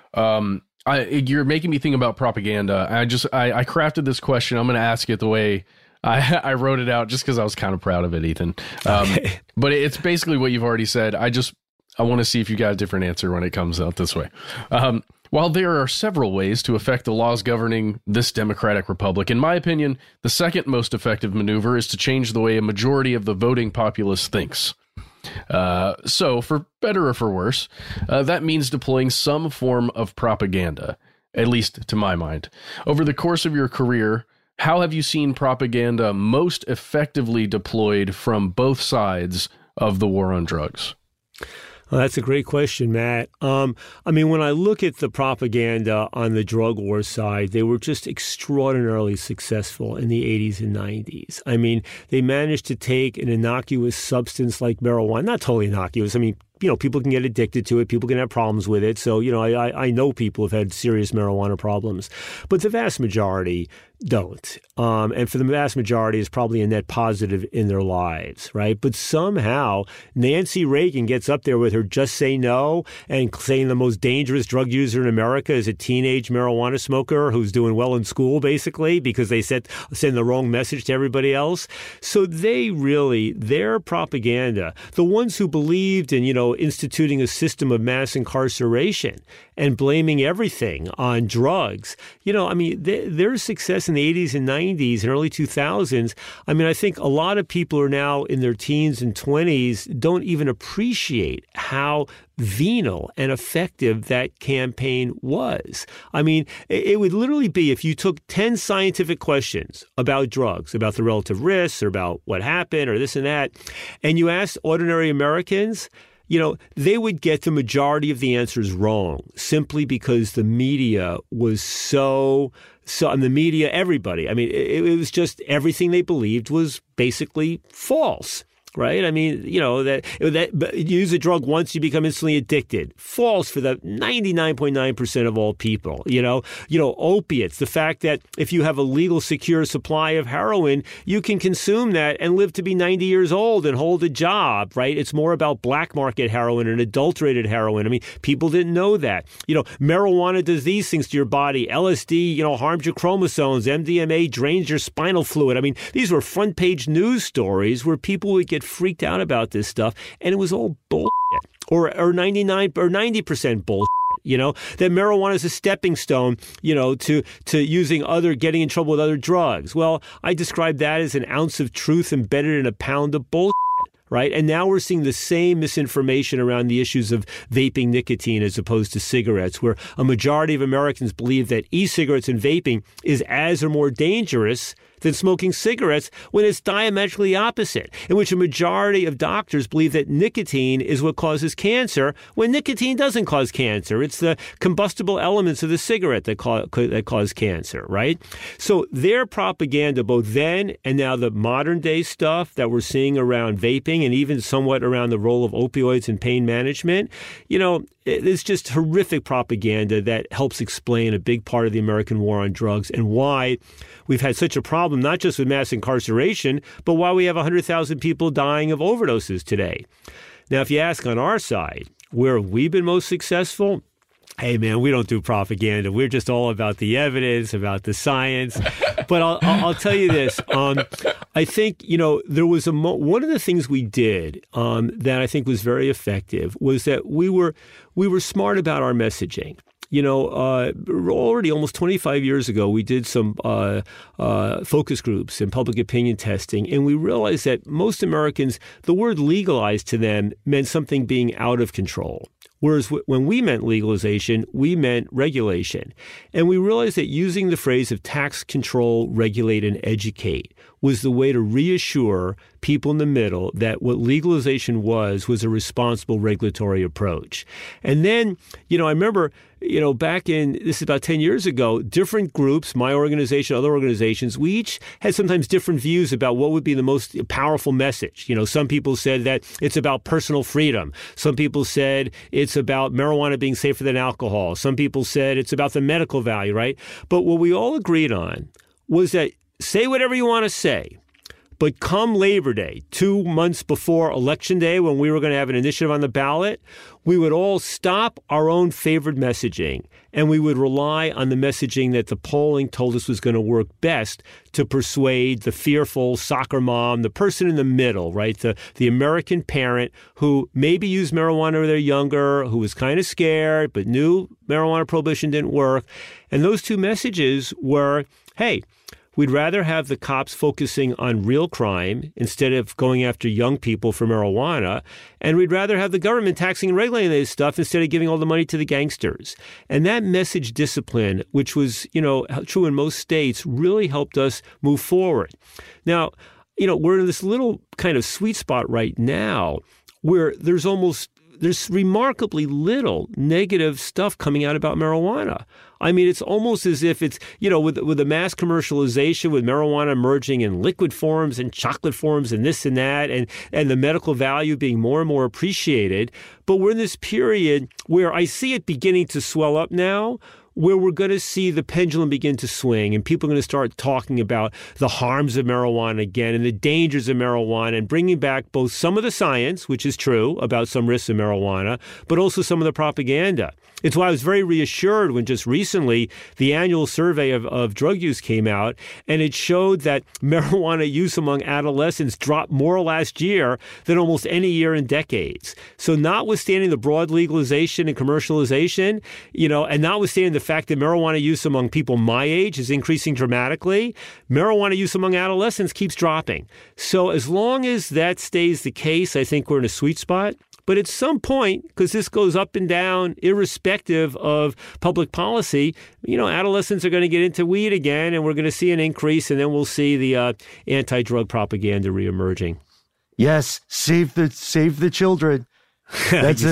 You're making me think about propaganda. I crafted this question. I'm going to ask it the way I wrote it out, just because I was kind of proud of it, Ethan. Okay. But it's basically what you've already said. I want to see if you got a different answer when it comes out this way. While there are several ways to affect the laws governing this democratic republic, in my opinion, the second most effective maneuver is to change the way a majority of the voting populace thinks. So, for better or for worse, that means deploying some form of propaganda, at least to my mind. Over the course of your career, how have you seen propaganda most effectively deployed from both sides of the war on drugs? Well, that's a great question, Matt. I mean, when I look at the propaganda on the drug war side, they were just extraordinarily successful in the 80s and 90s. I mean, they managed to take an innocuous substance like marijuana, not totally innocuous. I mean, you know, people can get addicted to it. People can have problems with it. So, you know, I know people have had serious marijuana problems, but the vast majority don't. And for the vast majority, it's probably a net positive in their lives, right? But somehow Nancy Reagan gets up there with her "Just Say No" and saying the most dangerous drug user in America is a teenage marijuana smoker who's doing well in school, basically, because they send the wrong message to everybody else. So their propaganda, the ones who believed in, you know, instituting a system of mass incarceration and blaming everything on drugs, you know, I mean, their success in the 80s and 90s and early 2000s, I mean, I think a lot of people are now in their teens and 20s don't even appreciate how venal and effective that campaign was. I mean, it would literally be if you took 10 scientific questions about drugs, about the relative risks or about what happened or this and that, and you asked ordinary Americans, you know, they would get the majority of the answers wrong simply because the media was so and the media, everybody, I mean, it was just everything they believed was basically false. Right? I mean, you know, that you use a drug once, you become instantly addicted. False for the 99.9% of all people. You know, opiates, the fact that if you have a legal, secure supply of heroin, you can consume that and live to be 90 years old and hold a job, right? It's more about black market heroin and adulterated heroin. I mean, people didn't know that. You know, marijuana does these things to your body. LSD, you know, harms your chromosomes. MDMA drains your spinal fluid. I mean, these were front page news stories where people would get get freaked out about this stuff, and it was all bullshit, or 99 or 90% bullshit. That marijuana is a stepping stone, to getting in trouble with other drugs. Well, I describe that as an ounce of truth embedded in a pound of bullshit. Right. And now we're seeing the same misinformation around the issues of vaping nicotine as opposed to cigarettes, where a majority of Americans believe that e-cigarettes and vaping is as or more dangerous than smoking cigarettes, when it's diametrically opposite, in which a majority of doctors believe that nicotine is what causes cancer, when nicotine doesn't cause cancer. It's the combustible elements of the cigarette that cause cancer, right? So their propaganda, both then and now the modern day stuff that we're seeing around vaping and even somewhat around the role of opioids in pain management, it's just horrific propaganda that helps explain a big part of the American war on drugs and why we've had such a problem, not just with mass incarceration, but why we have 100,000 people dying of overdoses today. Now, if you ask on our side, where have we been most successful? Hey, man, we don't do propaganda. We're just all about the evidence, about the science. But I'll tell you this. I think, there was one of the things we did that I think was very effective was that we were smart about our messaging. Already almost 25 years ago, we did some focus groups and public opinion testing, and we realized that most Americans, the word legalized to them meant something being out of control. Whereas when we meant legalization, we meant regulation. And we realized that using the phrase of tax, control, regulate, and educate was the way to reassure people in the middle that what legalization was a responsible regulatory approach. And then, I remember, back in, this is about 10 years ago, different groups, my organization, other organizations, we each had sometimes different views about what would be the most powerful message. Some people said that it's about personal freedom. Some people said it's about marijuana being safer than alcohol. Some people said it's about the medical value, right? But what we all agreed on was that say whatever you want to say, but come Labor Day, 2 months before Election Day, when we were going to have an initiative on the ballot, we would all stop our own favored messaging, and we would rely on the messaging that the polling told us was going to work best to persuade the fearful soccer mom, the person in the middle, right? The American parent who maybe used marijuana when they're younger, who was kind of scared, but knew marijuana prohibition didn't work. And those two messages were, hey, we'd rather have the cops focusing on real crime instead of going after young people for marijuana. And we'd rather have the government taxing and regulating this stuff instead of giving all the money to the gangsters. And that message discipline, which was, true in most states, really helped us move forward. Now, we're in this little kind of sweet spot right now where there's remarkably little negative stuff coming out about marijuana. I mean, it's almost as if it's, with the mass commercialization, with marijuana emerging in liquid forms and chocolate forms and this and that, and the medical value being more and more appreciated. But we're in this period where I see it beginning to swell up now, where we're going to see the pendulum begin to swing and people are going to start talking about the harms of marijuana again and the dangers of marijuana and bringing back both some of the science, which is true about some risks of marijuana, but also some of the propaganda. It's why I was very reassured when just recently the annual survey of drug use came out, and it showed that marijuana use among adolescents dropped more last year than almost any year in decades. So notwithstanding the broad legalization and commercialization, and notwithstanding the fact that marijuana use among people my age is increasing dramatically, marijuana use among adolescents keeps dropping. So as long as that stays the case, I think we're in a sweet spot. But at some point, because this goes up and down, irrespective of public policy, adolescents are going to get into weed again, and we're going to see an increase, and then we'll see the anti-drug propaganda reemerging. Yes, save the children. That's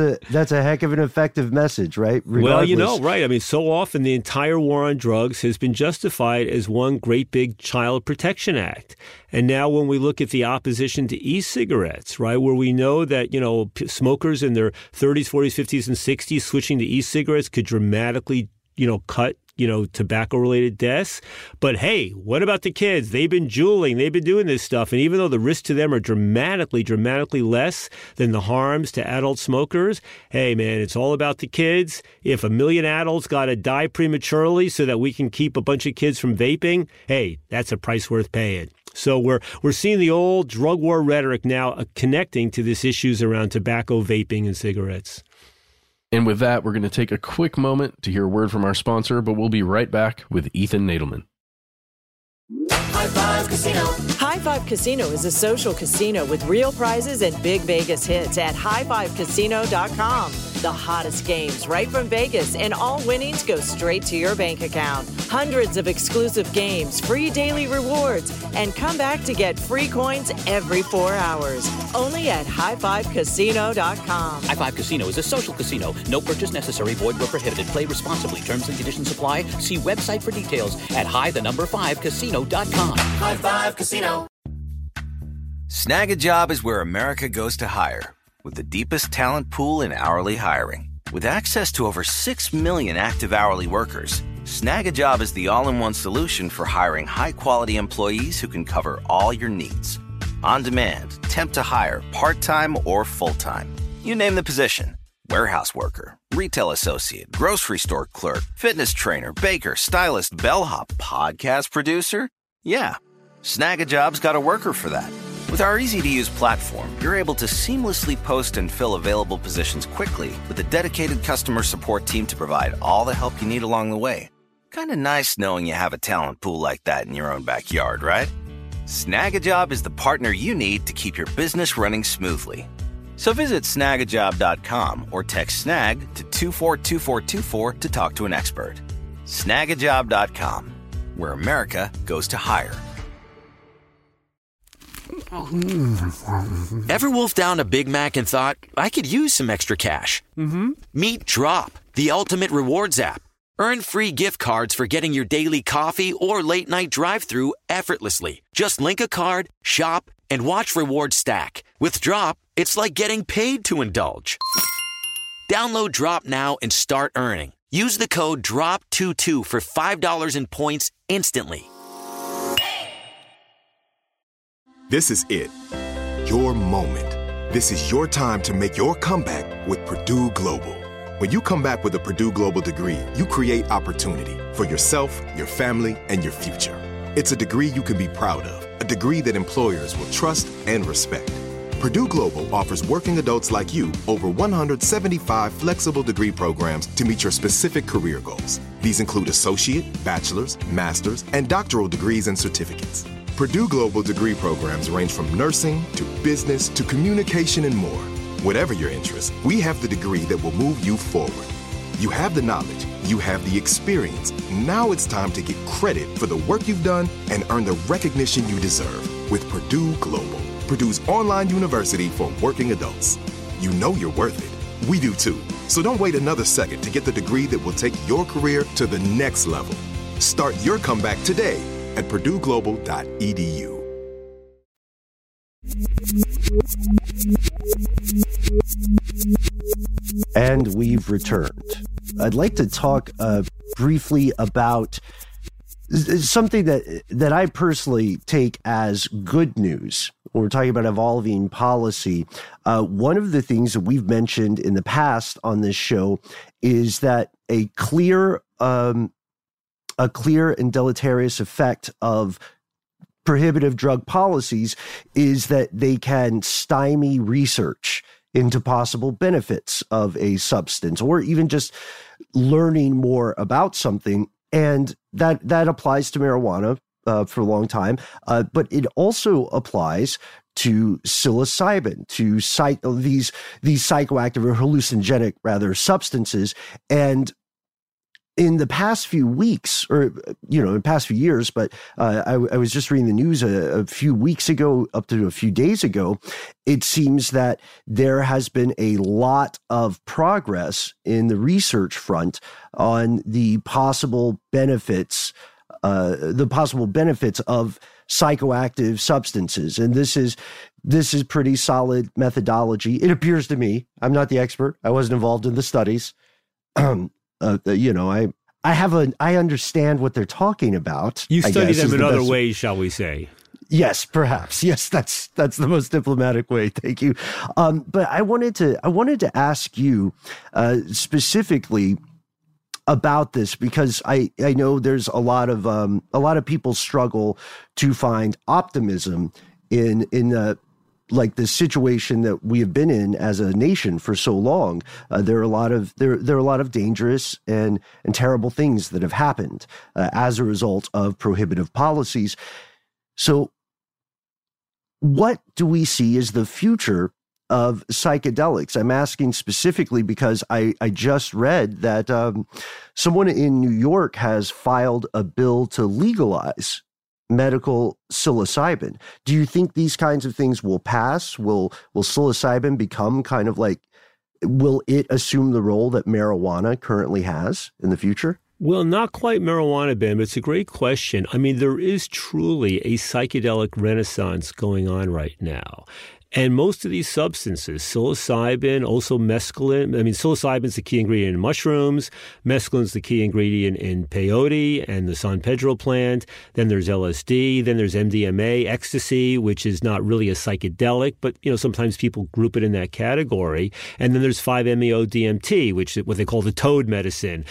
a heck of an effective message, right? Regardless. Well, right. I mean, so often the entire war on drugs has been justified as one great big Child Protection Act. And now when we look at the opposition to e-cigarettes, right, where we know that, smokers in their 30s, 40s, 50s, and 60s switching to e-cigarettes could dramatically, cut tobacco-related deaths. But hey, what about the kids? They've been juuling, they've been doing this stuff, and even though the risks to them are dramatically less than the harms to adult smokers, hey man, it's all about the kids. If 1 million adults got to die prematurely so that we can keep a bunch of kids from vaping, hey, that's a price worth paying. So we're seeing the old drug war rhetoric now connecting to these issues around tobacco, vaping, and cigarettes. And with that, we're going to take a quick moment to hear a word from our sponsor, but we'll be right back with Ethan Nadelman. High Five Casino. High Five Casino is a social casino with real prizes and big Vegas hits at highfivecasino.com. The hottest games right from Vegas, and all winnings go straight to your bank account. Hundreds of exclusive games, free daily rewards, and come back to get free coins every 4 hours. Only at highfivecasino.com. High Five Casino is a social casino. No purchase necessary. Void where prohibited. Play responsibly. Terms and conditions apply. See website for details at high5casino.com. High Five Casino. Snag a Job is where America goes to hire, with the deepest talent pool in hourly hiring. With access to over 6 million active hourly workers, Snag a Job is the all-in-one solution for hiring high-quality employees who can cover all your needs. On demand, temp to hire, part-time or full-time. You name the position. Warehouse worker, retail associate, grocery store clerk, fitness trainer, baker, stylist, bellhop, podcast producer. Yeah, Snag a Job's got a worker for that. With our easy-to-use platform, you're able to seamlessly post and fill available positions quickly with a dedicated customer support team to provide all the help you need along the way. Kind of nice knowing you have a talent pool like that in your own backyard, right? Snag a Job is the partner you need to keep your business running smoothly. So visit snagajob.com or text snag to 242424 to talk to an expert. Snagajob.com, where America goes to hire. Ever wolfed down a Big Mac and thought, I could use some extra cash? Mm-hmm. Meet Drop, the ultimate rewards app. Earn free gift cards for getting your daily coffee or late night drive-thru effortlessly. Just link a card, shop, and watch rewards stack. With Drop, it's like getting paid to indulge. Download Drop now and start earning. Use the code DROP22 for $5 in points instantly. This is it. Your moment. This is your time to make your comeback with Purdue Global. When you come back with a Purdue Global degree, you create opportunity for yourself, your family, and your future. It's a degree you can be proud of, a degree that employers will trust and respect. Purdue Global offers working adults like you over 175 flexible degree programs to meet your specific career goals. These include associate, bachelor's, master's, and doctoral degrees and certificates. Purdue Global degree programs range from nursing to business to communication and more. Whatever your interest, we have the degree that will move you forward. You have the knowledge, you have the experience. Now it's time to get credit for the work you've done and earn the recognition you deserve with Purdue Global, Purdue's online university for working adults. You know you're worth it. We do too. So don't wait another second to get the degree that will take your career to the next level. Start your comeback today at purdueglobal.edu. And we've returned. I'd like to talk briefly about something that I personally take as good news. When we're talking about evolving policy, one of the things that we've mentioned in the past on this show is that a clear and deleterious effect of prohibitive drug policies is that they can stymie research into possible benefits of a substance, or even just learning more about something. And that applies to marijuana for a long time, but it also applies to psilocybin, to these psychoactive or hallucinogenic rather substances. And in the past few weeks, or, in the past few years, but I was just reading the news a few weeks ago, up to a few days ago, it seems that there has been a lot of progress in the research front on the possible benefits of psychoactive substances. And this is pretty solid methodology. It appears to me. I'm not the expert. I wasn't involved in the studies. I understand what they're talking about. You study them in other ways, shall we say? Yes, perhaps. Yes, that's the most diplomatic way. Thank you. But I wanted to ask you specifically about this, because I know there's a lot of people struggle to find optimism in like the situation that we have been in as a nation for so long. There are a lot of dangerous and terrible things that have happened as a result of prohibitive policies. So what do we see as the future of psychedelics? I'm asking specifically because I just read that someone in New York has filed a bill to legalize medical psilocybin. Do you think these kinds of things will pass? Will psilocybin become kind of like, will it assume the role that marijuana currently has in the future? Well, not quite marijuana, Ben, but it's a great question. I mean, there is truly a psychedelic renaissance going on right now. And most of these substances, psilocybin, also mescaline. I mean, psilocybin's the key ingredient in mushrooms. Mescaline's the key ingredient in peyote and the San Pedro plant. Then there's LSD. Then there's MDMA, ecstasy, which is not really a psychedelic, but sometimes people group it in that category. And then there's 5-MeO-DMT, which is what they call the toad medicine.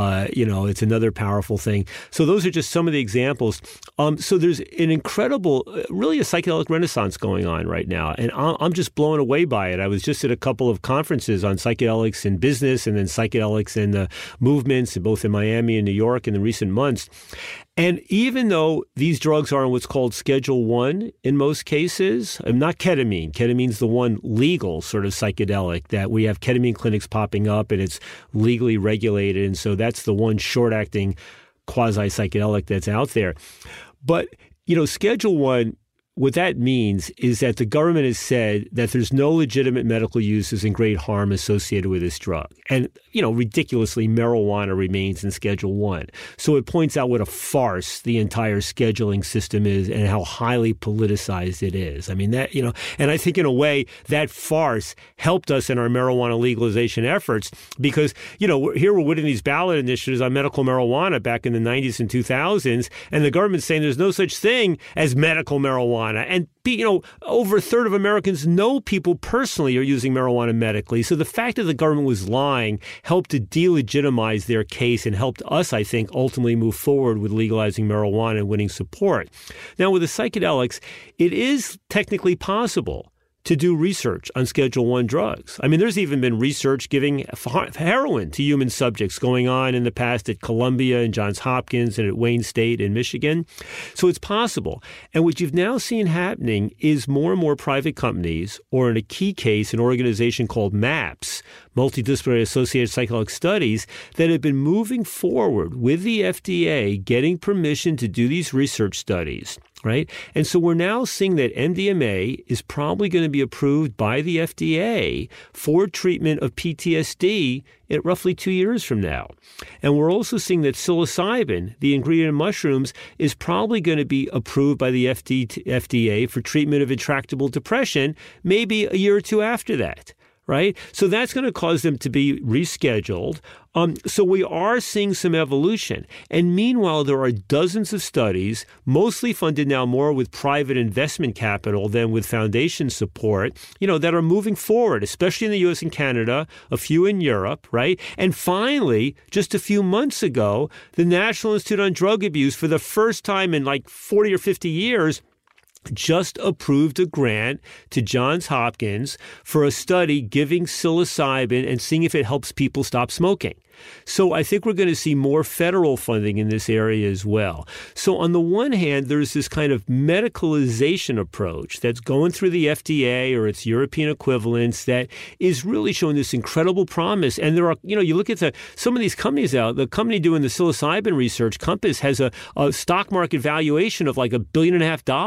It's another powerful thing. So those are just some of the examples. So there's an incredible, really a psychedelic renaissance going on right now. And I'm just blown away by it. I was just at a couple of conferences on psychedelics in business and then psychedelics in the movements, both in Miami and New York in the recent months. And even though these drugs are on what's called Schedule 1 in most cases, not ketamine. Ketamine's the one legal sort of psychedelic that we have ketamine clinics popping up and it's legally regulated. And so that's the one short-acting quasi-psychedelic that's out there. But, Schedule 1, what that means is that the government has said that there's no legitimate medical uses and great harm associated with this drug. And, ridiculously, marijuana remains in Schedule 1. So it points out what a farce the entire scheduling system is and how highly politicized it is. I mean, that, and I think in a way that farce helped us in our marijuana legalization efforts because, here we're winning these ballot initiatives on medical marijuana back in the 90s and 2000s, and the government's saying there's no such thing as medical marijuana. And, over a third of Americans know people personally are using marijuana medically. So the fact that the government was lying helped to delegitimize their case and helped us, I think, ultimately move forward with legalizing marijuana and winning support. Now, with the psychedelics, it is technically possible to do research on Schedule 1 drugs. I mean, there's even been research giving heroin to human subjects going on in the past at Columbia and Johns Hopkins and at Wayne State in Michigan. So it's possible. And what you've now seen happening is more and more private companies, or in a key case, an organization called MAPS, Multidisciplinary Associated Psychedelic Studies, that have been moving forward with the FDA, getting permission to do these research studies. Right? And so we're now seeing that MDMA is probably going to be approved by the FDA for treatment of PTSD in roughly 2 years from now. And we're also seeing that psilocybin, the ingredient in mushrooms, is probably going to be approved by the FDA for treatment of intractable depression, maybe a year or two after that. Right? So that's going to cause them to be rescheduled. So we are seeing some evolution. And meanwhile, there are dozens of studies, mostly funded now more with private investment capital than with foundation support, that are moving forward, especially in the U.S. and Canada, a few in Europe, right? And finally, just a few months ago, the National Institute on Drug Abuse, for the first time in like 40 or 50 years, just approved a grant to Johns Hopkins for a study giving psilocybin and seeing if it helps people stop smoking. So I think we're going to see more federal funding in this area as well. So on the one hand, there's this kind of medicalization approach that's going through the FDA or its European equivalents that is really showing this incredible promise. And there are, you look at some of these companies out, the company doing the psilocybin research, Compass, has a stock market valuation of like $1.5 billion.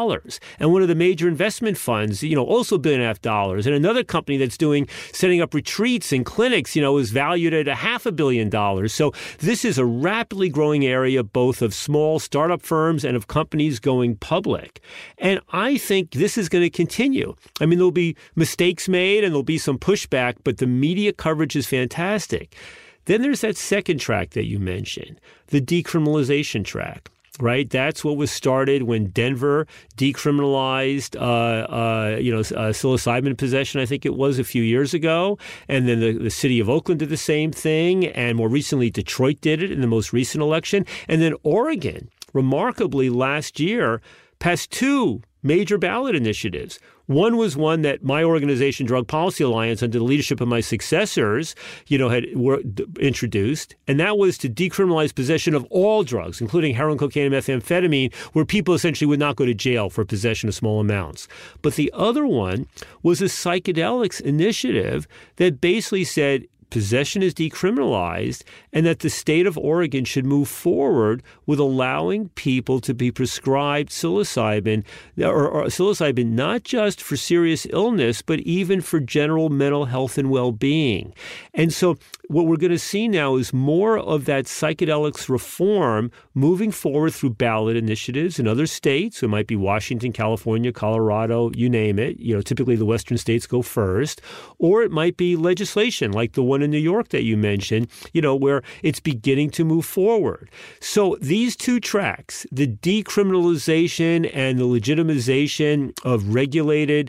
And one of the major investment funds, also $1.5 billion. And another company that's setting up retreats and clinics, is valued at $500 million. So this is a rapidly growing area, both of small startup firms and of companies going public. And I think this is going to continue. I mean, there'll be mistakes made and there'll be some pushback, but the media coverage is fantastic. Then there's that second track that you mentioned, the decriminalization track. Right, that's what was started when Denver decriminalized, psilocybin possession. I think it was a few years ago, and then the city of Oakland did the same thing, and more recently Detroit did it in the most recent election, and then Oregon, remarkably last year, passed 2 major ballot initiatives. One was one that my organization, Drug Policy Alliance, under the leadership of my successors, had introduced, and that was to decriminalize possession of all drugs, including heroin, cocaine, and methamphetamine, where people essentially would not go to jail for possession of small amounts. But the other one was a psychedelics initiative that basically said possession is decriminalized, and that the state of Oregon should move forward with allowing people to be prescribed psilocybin, or psilocybin not just for serious illness, but even for general mental health and well-being. And so what we're going to see now is more of that psychedelics reform moving forward through ballot initiatives in other states. It might be Washington, California, Colorado, you name it. Typically the Western states go first. Or it might be legislation like the one in New York that you mentioned, where it's beginning to move forward. So these 2 tracks, the decriminalization and the legitimization of regulated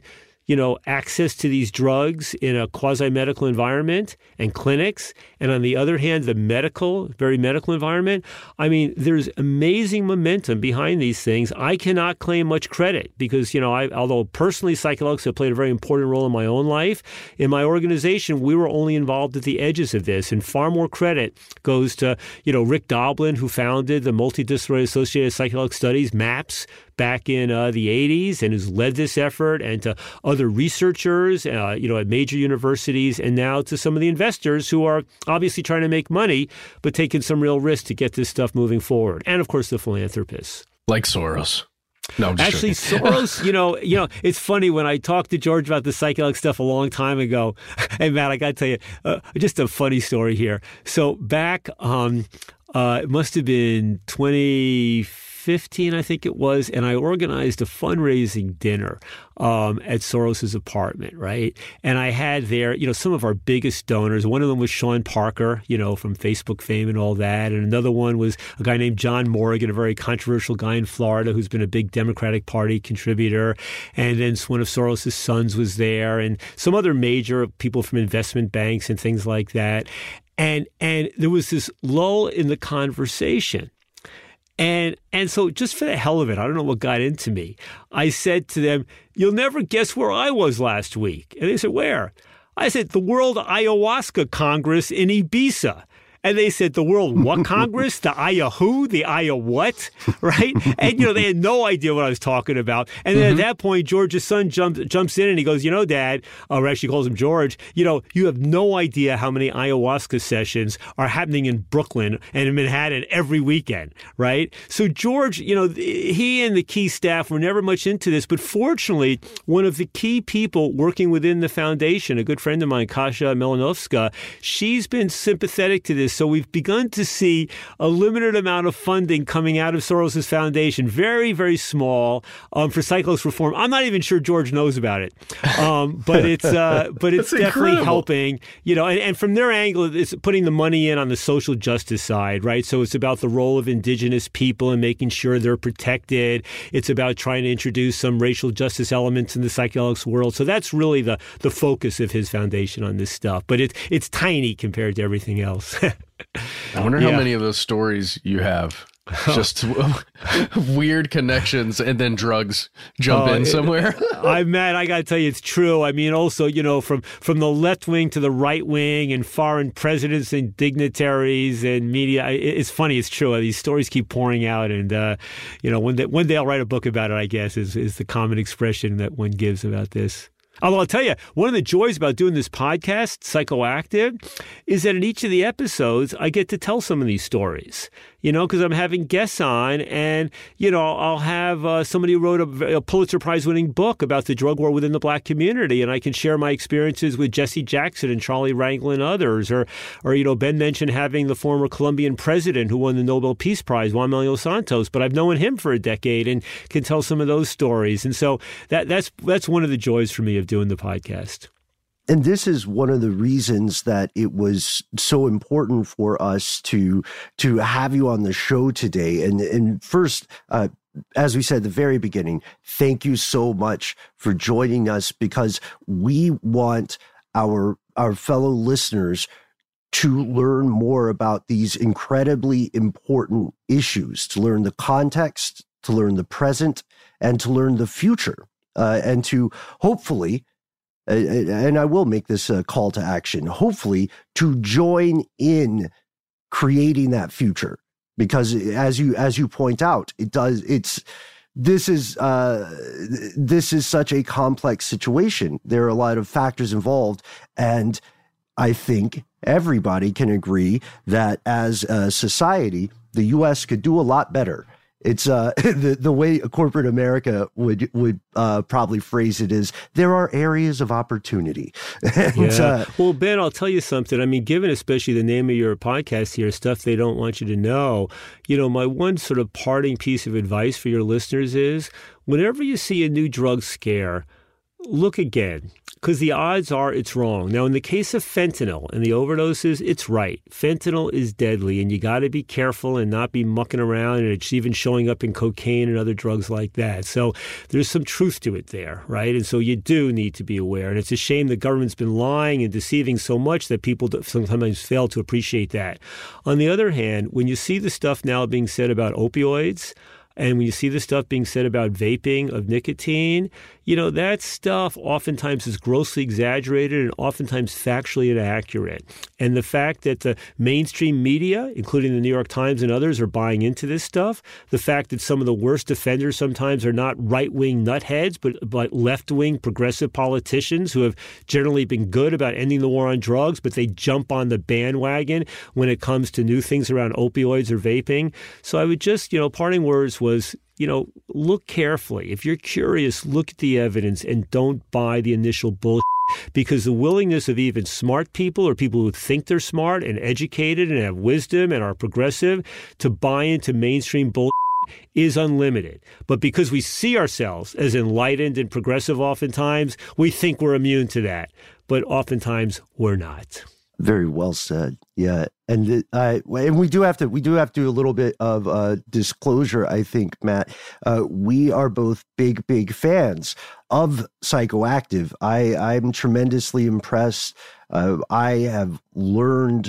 access to these drugs in a quasi-medical environment and clinics, and on the other hand, the very medical environment. I mean, there's amazing momentum behind these things. I cannot claim much credit because, although personally psychedelics have played a very important role in my own life, in my organization, we were only involved at the edges of this, and far more credit goes to, Rick Doblin, who founded the Multidisciplinary Associated Psychedelic Studies, MAPS, back in the 80s, and who's led this effort, and to other researchers, at major universities, and now to some of the investors who are obviously trying to make money, but taking some real risk to get this stuff moving forward. And of course, the philanthropists. Like Soros. No, I'm just actually, joking. Soros, it's funny when I talked to George about the psychedelic stuff a long time ago. And Matt, I got to tell you, just a funny story here. So back, it must have been 2015, I think it was, and I organized a fundraising dinner at Soros's apartment, right? And I had there, some of our biggest donors. One of them was Sean Parker, from Facebook fame and all that. And another one was a guy named John Morgan, a very controversial guy in Florida who's been a big Democratic Party contributor. And then one of Soros's sons was there, and some other major people from investment banks and things like that. And there was this lull in the conversation. And so just for the hell of it, I don't know what got into me. I said to them, "You'll never guess where I was last week." And they said, "Where?" I said, "The World Ayahuasca Congress in Ibiza." And they said, "The World what Congress? The Aya who? The Aya what?" Right? And, they had no idea what I was talking about. And then at that point, George's son jumps in and he goes, Dad, or actually calls him George, you have no idea how many ayahuasca sessions are happening in Brooklyn and in Manhattan every weekend, right? So George, he and the key staff were never much into this. But fortunately, one of the key people working within the foundation, a good friend of mine, Kasia Melanovska, she's been sympathetic to this. So we've begun to see a limited amount of funding coming out of Soros's foundation, very, very small, for psychedelics reform. I'm not even sure George knows about it, but it's definitely incredible. Helping. And from their angle, it's putting the money in on the social justice side, right? So it's about the role of indigenous people and making sure they're protected. It's about trying to introduce some racial justice elements in the psychedelics world. So that's really the focus of his foundation on this stuff. But it's tiny compared to everything else. I wonder how many of those stories you have. Just weird connections and then drugs jump in somewhere. I got to tell you, it's true. I mean, also, from the left wing to the right wing and foreign presidents and dignitaries and media. It's funny. It's true. These stories keep pouring out. And, one day I'll write a book about it, I guess, is the common expression that one gives about this. Although I'll tell you, one of the joys about doing this podcast, Psychoactive, is that in each of the episodes, I get to tell some of these stories, because I'm having guests on and, I'll have somebody who wrote a Pulitzer Prize-winning book about the drug war within the Black community, and I can share my experiences with Jesse Jackson and Charlie Rangel and others, or Ben mentioned having the former Colombian president who won the Nobel Peace Prize, Juan Manuel Santos, but I've known him for a decade and can tell some of those stories. And so that's one of the joys for me of doing the podcast. And this is one of the reasons that it was so important for us to have you on the show today. And first, as we said at the very beginning, thank you so much for joining us, because we want our fellow listeners to learn more about these incredibly important issues, to learn the context, to learn the present, and to learn the future, and to hopefully, and I will make this a call to action, hopefully to join in creating that future. Because as you point out, this is such a complex situation. There are a lot of factors involved, and I think everybody can agree that as a society, the U.S. could do a lot better. It's the way corporate America would probably phrase it is, there are areas of opportunity. And, well, Ben, I'll tell you something. I mean, given especially the name of your podcast here, Stuff They Don't Want You to Know, my one sort of parting piece of advice for your listeners is, whenever you see a new drug scare, look again, because the odds are it's wrong. Now, in the case of fentanyl and the overdoses, it's right. Fentanyl is deadly, and you got to be careful and not be mucking around, and it's even showing up in cocaine and other drugs like that. So there's some truth to it there, right? And so you do need to be aware. And it's a shame the government's been lying and deceiving so much that people sometimes fail to appreciate that. On the other hand, when you see the stuff now being said about opioids, and when you see the stuff being said about vaping of nicotine, that stuff oftentimes is grossly exaggerated and oftentimes factually inaccurate. And the fact that the mainstream media, including the New York Times and others, are buying into this stuff, the fact that some of the worst offenders sometimes are not right-wing nutheads, but left-wing progressive politicians who have generally been good about ending the war on drugs, but they jump on the bandwagon when it comes to new things around opioids or vaping. So I would just, parting words was, look carefully. If you're curious, look at the evidence and don't buy the initial bullshit, because the willingness of even smart people or people who think they're smart and educated and have wisdom and are progressive to buy into mainstream bullshit is unlimited. But because we see ourselves as enlightened and progressive oftentimes, we think we're immune to that. But oftentimes we're not. Very well said. Yeah, and we do have to do a little bit of disclosure. I think, Matt, we are both big fans of Psychoactive. I'm tremendously impressed. I have learned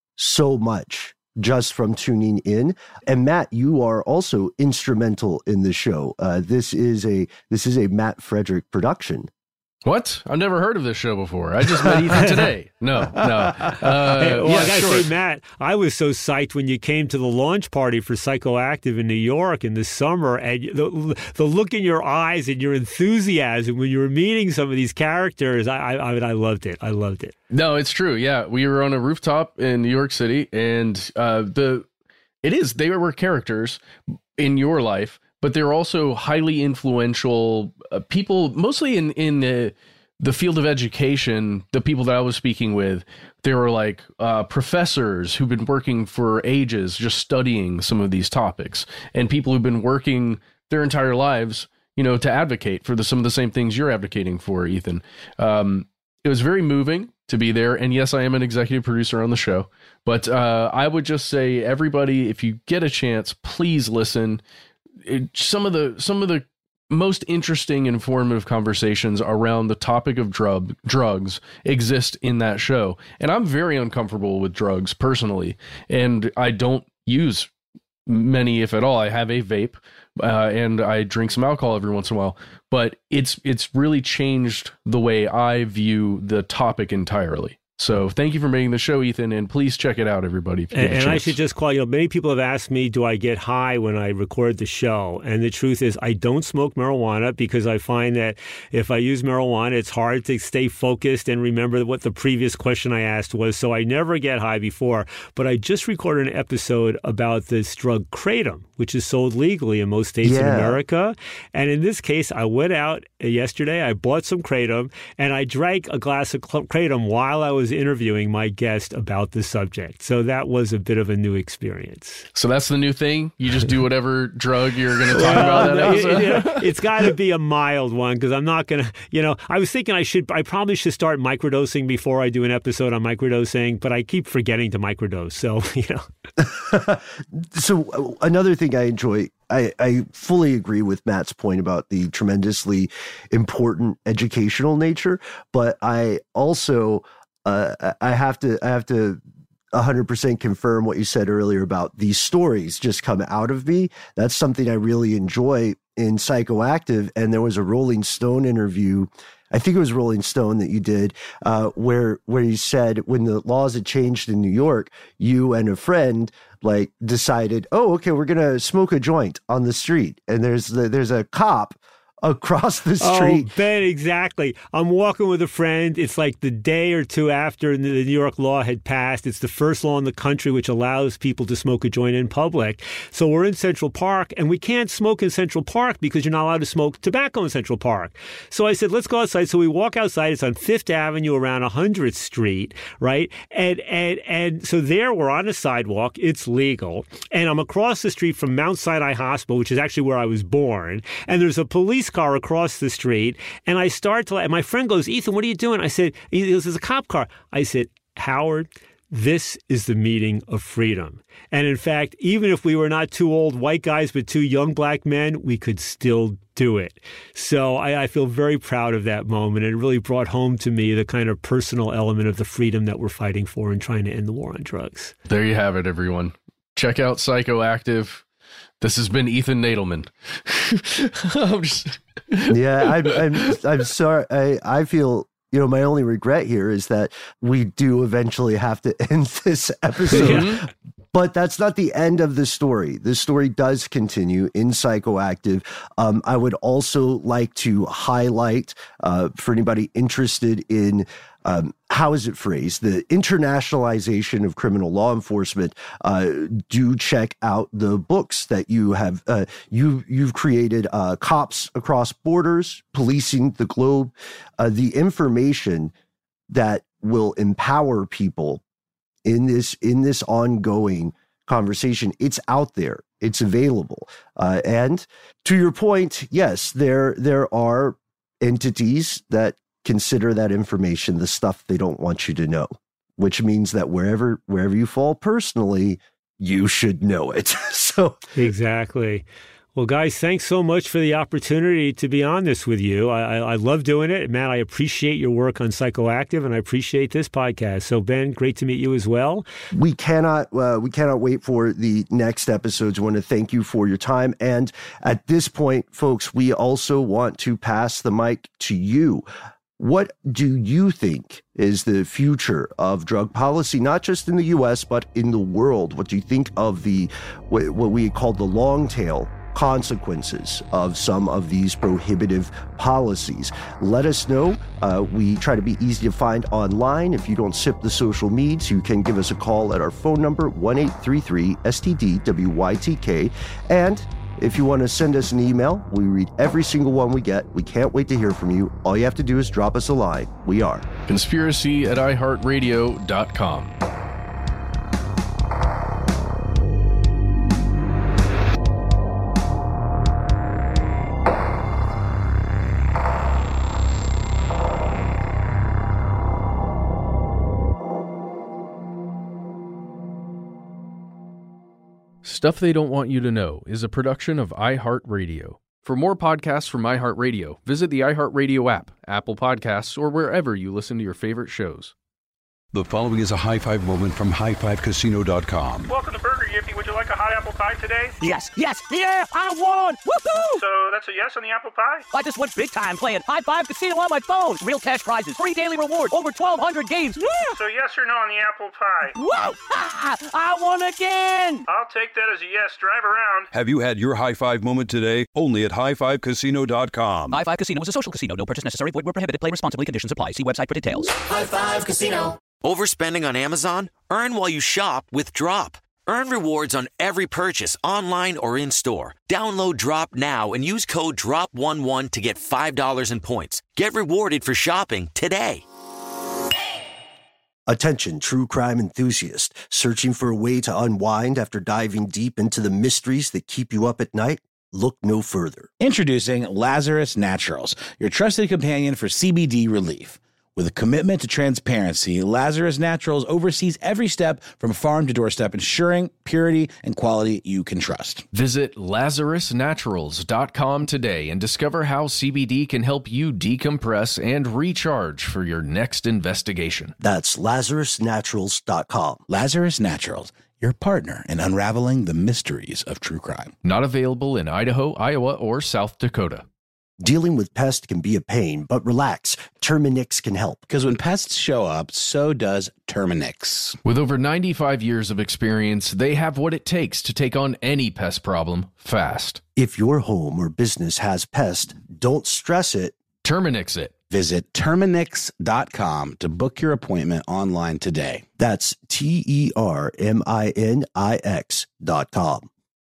so much just from tuning in. And Matt, you are also instrumental in the show. This is a Matt Frederick production. What? I've never heard of this show before. I just met Ethan today. No. I gotta say, Matt, I was so psyched when you came to the launch party for Psychoactive in New York in the summer, and the look in your eyes and your enthusiasm when you were meeting some of these characters. I loved it. I loved it. No, it's true. Yeah, we were on a rooftop in New York City, and they were characters in your life. But they're also highly influential people, mostly in the field of education. The people that I was speaking with, they were like professors who've been working for ages, just studying some of these topics, and people who've been working their entire lives, to advocate for some of the same things you're advocating for, Ethan. It was very moving to be there. And yes, I am an executive producer on the show, but I would just say, everybody, if you get a chance, please listen. Some of the most interesting, informative conversations around the topic of drugs exist in that show. And I'm very uncomfortable with drugs personally, and I don't use many, if at all. I have a vape, and I drink some alcohol every once in a while, but it's really changed the way I view the topic entirely. So thank you for making the show, Ethan, and please check it out, everybody. And I should just call, many people have asked me, do I get high when I record the show? And the truth is, I don't smoke marijuana, because I find that if I use marijuana, it's hard to stay focused and remember what the previous question I asked was. So I never get high before. But I just recorded an episode about this drug Kratom, which is sold legally in most states in America. And in this case, I went out yesterday, I bought some Kratom, and I drank a glass of Kratom while I was was interviewing my guest about the subject. So that was a bit of a new experience. So that's the new thing? You just do whatever drug you're going to talk about that episode? It's got to be a mild one, because I'm not going to, I was thinking I probably should start microdosing before I do an episode on microdosing, but I keep forgetting to microdose. So, So another thing I enjoy, I fully agree with Matt's point about the tremendously important educational nature, but I also I have to 100% confirm what you said earlier about these stories just come out of me. That's something I really enjoy in Psychoactive. And there was a Rolling Stone interview, I think it was Rolling Stone that you did, where you said when the laws had changed in New York, you and a friend decided, oh, okay, we're going to smoke a joint on the street. And there's a cop across the street. Oh, Ben, exactly. I'm walking with a friend. It's like the day or two after the New York law had passed. It's the first law in the country which allows people to smoke a joint in public. So we're in Central Park, and we can't smoke in Central Park because you're not allowed to smoke tobacco in Central Park. So I said, let's go outside. So we walk outside. It's on 5th Avenue around 100th Street, right? And so there we're on a sidewalk. It's legal. And I'm across the street from Mount Sinai Hospital, which is actually where I was born. And there's a police car across the street, and I start to, and my friend goes, Ethan, what are you doing? I said, he goes, there's a cop car. I said, Howard, this is the meeting of freedom. And in fact, even if we were not two old white guys, but two young black men, we could still do it. So I feel very proud of that moment. It really brought home to me the kind of personal element of the freedom that we're fighting for and trying to end the war on drugs. There you have it, everyone. Check out Psychoactive. This has been Ethan Nadelman. I'm sorry. I feel, my only regret here is that we do eventually have to end this episode. Yeah. But that's not the end of the story. The story does continue in Psychoactive. I would also like to highlight, for anybody interested in, how is it phrased? The internationalization of criminal law enforcement. Do check out the books that you have. You've created, Cops Across Borders, Policing the Globe. The information that will empower people in this ongoing conversation, it's out there. It's available. And to your point, yes, there are entities that consider that information the stuff they don't want you to know, which means that wherever you fall personally, you should know it. So exactly. Well, guys, thanks so much for the opportunity to be on this with you. I love doing it. Matt, I appreciate your work on Psychoactive, and I appreciate this podcast. So, Ben, great to meet you as well. We cannot wait for the next episodes. I want to thank you for your time. And at this point, folks, we also want to pass the mic to you. What do you think is the future of drug policy, not just in the U.S., but in the world? What do you think of what we call the long tail consequences of some of these prohibitive policies? Let us know. We try to be easy to find online. If you don't sip the social meds, you can give us a call at our phone number, 1-833-STD-WYTK. And if you want to send us an email, we read every single one we get. We can't wait to hear from you. All you have to do is drop us a line. We are conspiracy@iheartradio.com. Stuff They Don't Want You to Know is a production of iHeartRadio. For more podcasts from iHeartRadio, visit the iHeartRadio app, Apple Podcasts, or wherever you listen to your favorite shows. The following is a high five moment from highfivecasino.com. Welcome to Burger Yippee. Would you like a hot apple pie today? Yes, yeah, I won! Woohoo! So that's a yes on the apple pie? I just went big time playing High Five Casino on my phone. Real cash prizes, free daily rewards, over 1,200 games. Yeah! So yes or no on the apple pie? Whoa! I won again! I'll take that as a yes. Drive around. Have you had your high five moment today? Only at highfivecasino.com. High Five Casino is a social casino. No purchase necessary. Void where prohibited. Play responsibly. Conditions apply. See website for details. High Five Casino. Overspending on Amazon? Earn while you shop with Drop. Earn rewards on every purchase online or in-store. Download Drop now and use code DROP11 to get $5 in points. Get rewarded for shopping today. Attention, true crime enthusiast. Searching for a way to unwind after diving deep into the mysteries that keep you up at night? Look no further. Introducing Lazarus Naturals, your trusted companion for CBD relief. With a commitment to transparency, Lazarus Naturals oversees every step from farm to doorstep, ensuring purity and quality you can trust. Visit LazarusNaturals.com today and discover how CBD can help you decompress and recharge for your next investigation. That's LazarusNaturals.com. Lazarus Naturals, your partner in unraveling the mysteries of true crime. Not available in Idaho, Iowa, or South Dakota. Dealing with pests can be a pain, but relax. Terminix can help. Because when pests show up, so does Terminix. With over 95 years of experience, they have what it takes to take on any pest problem fast. If your home or business has pests, don't stress it. Terminix it. Visit Terminix.com to book your appointment online today. That's TERMINIX.com.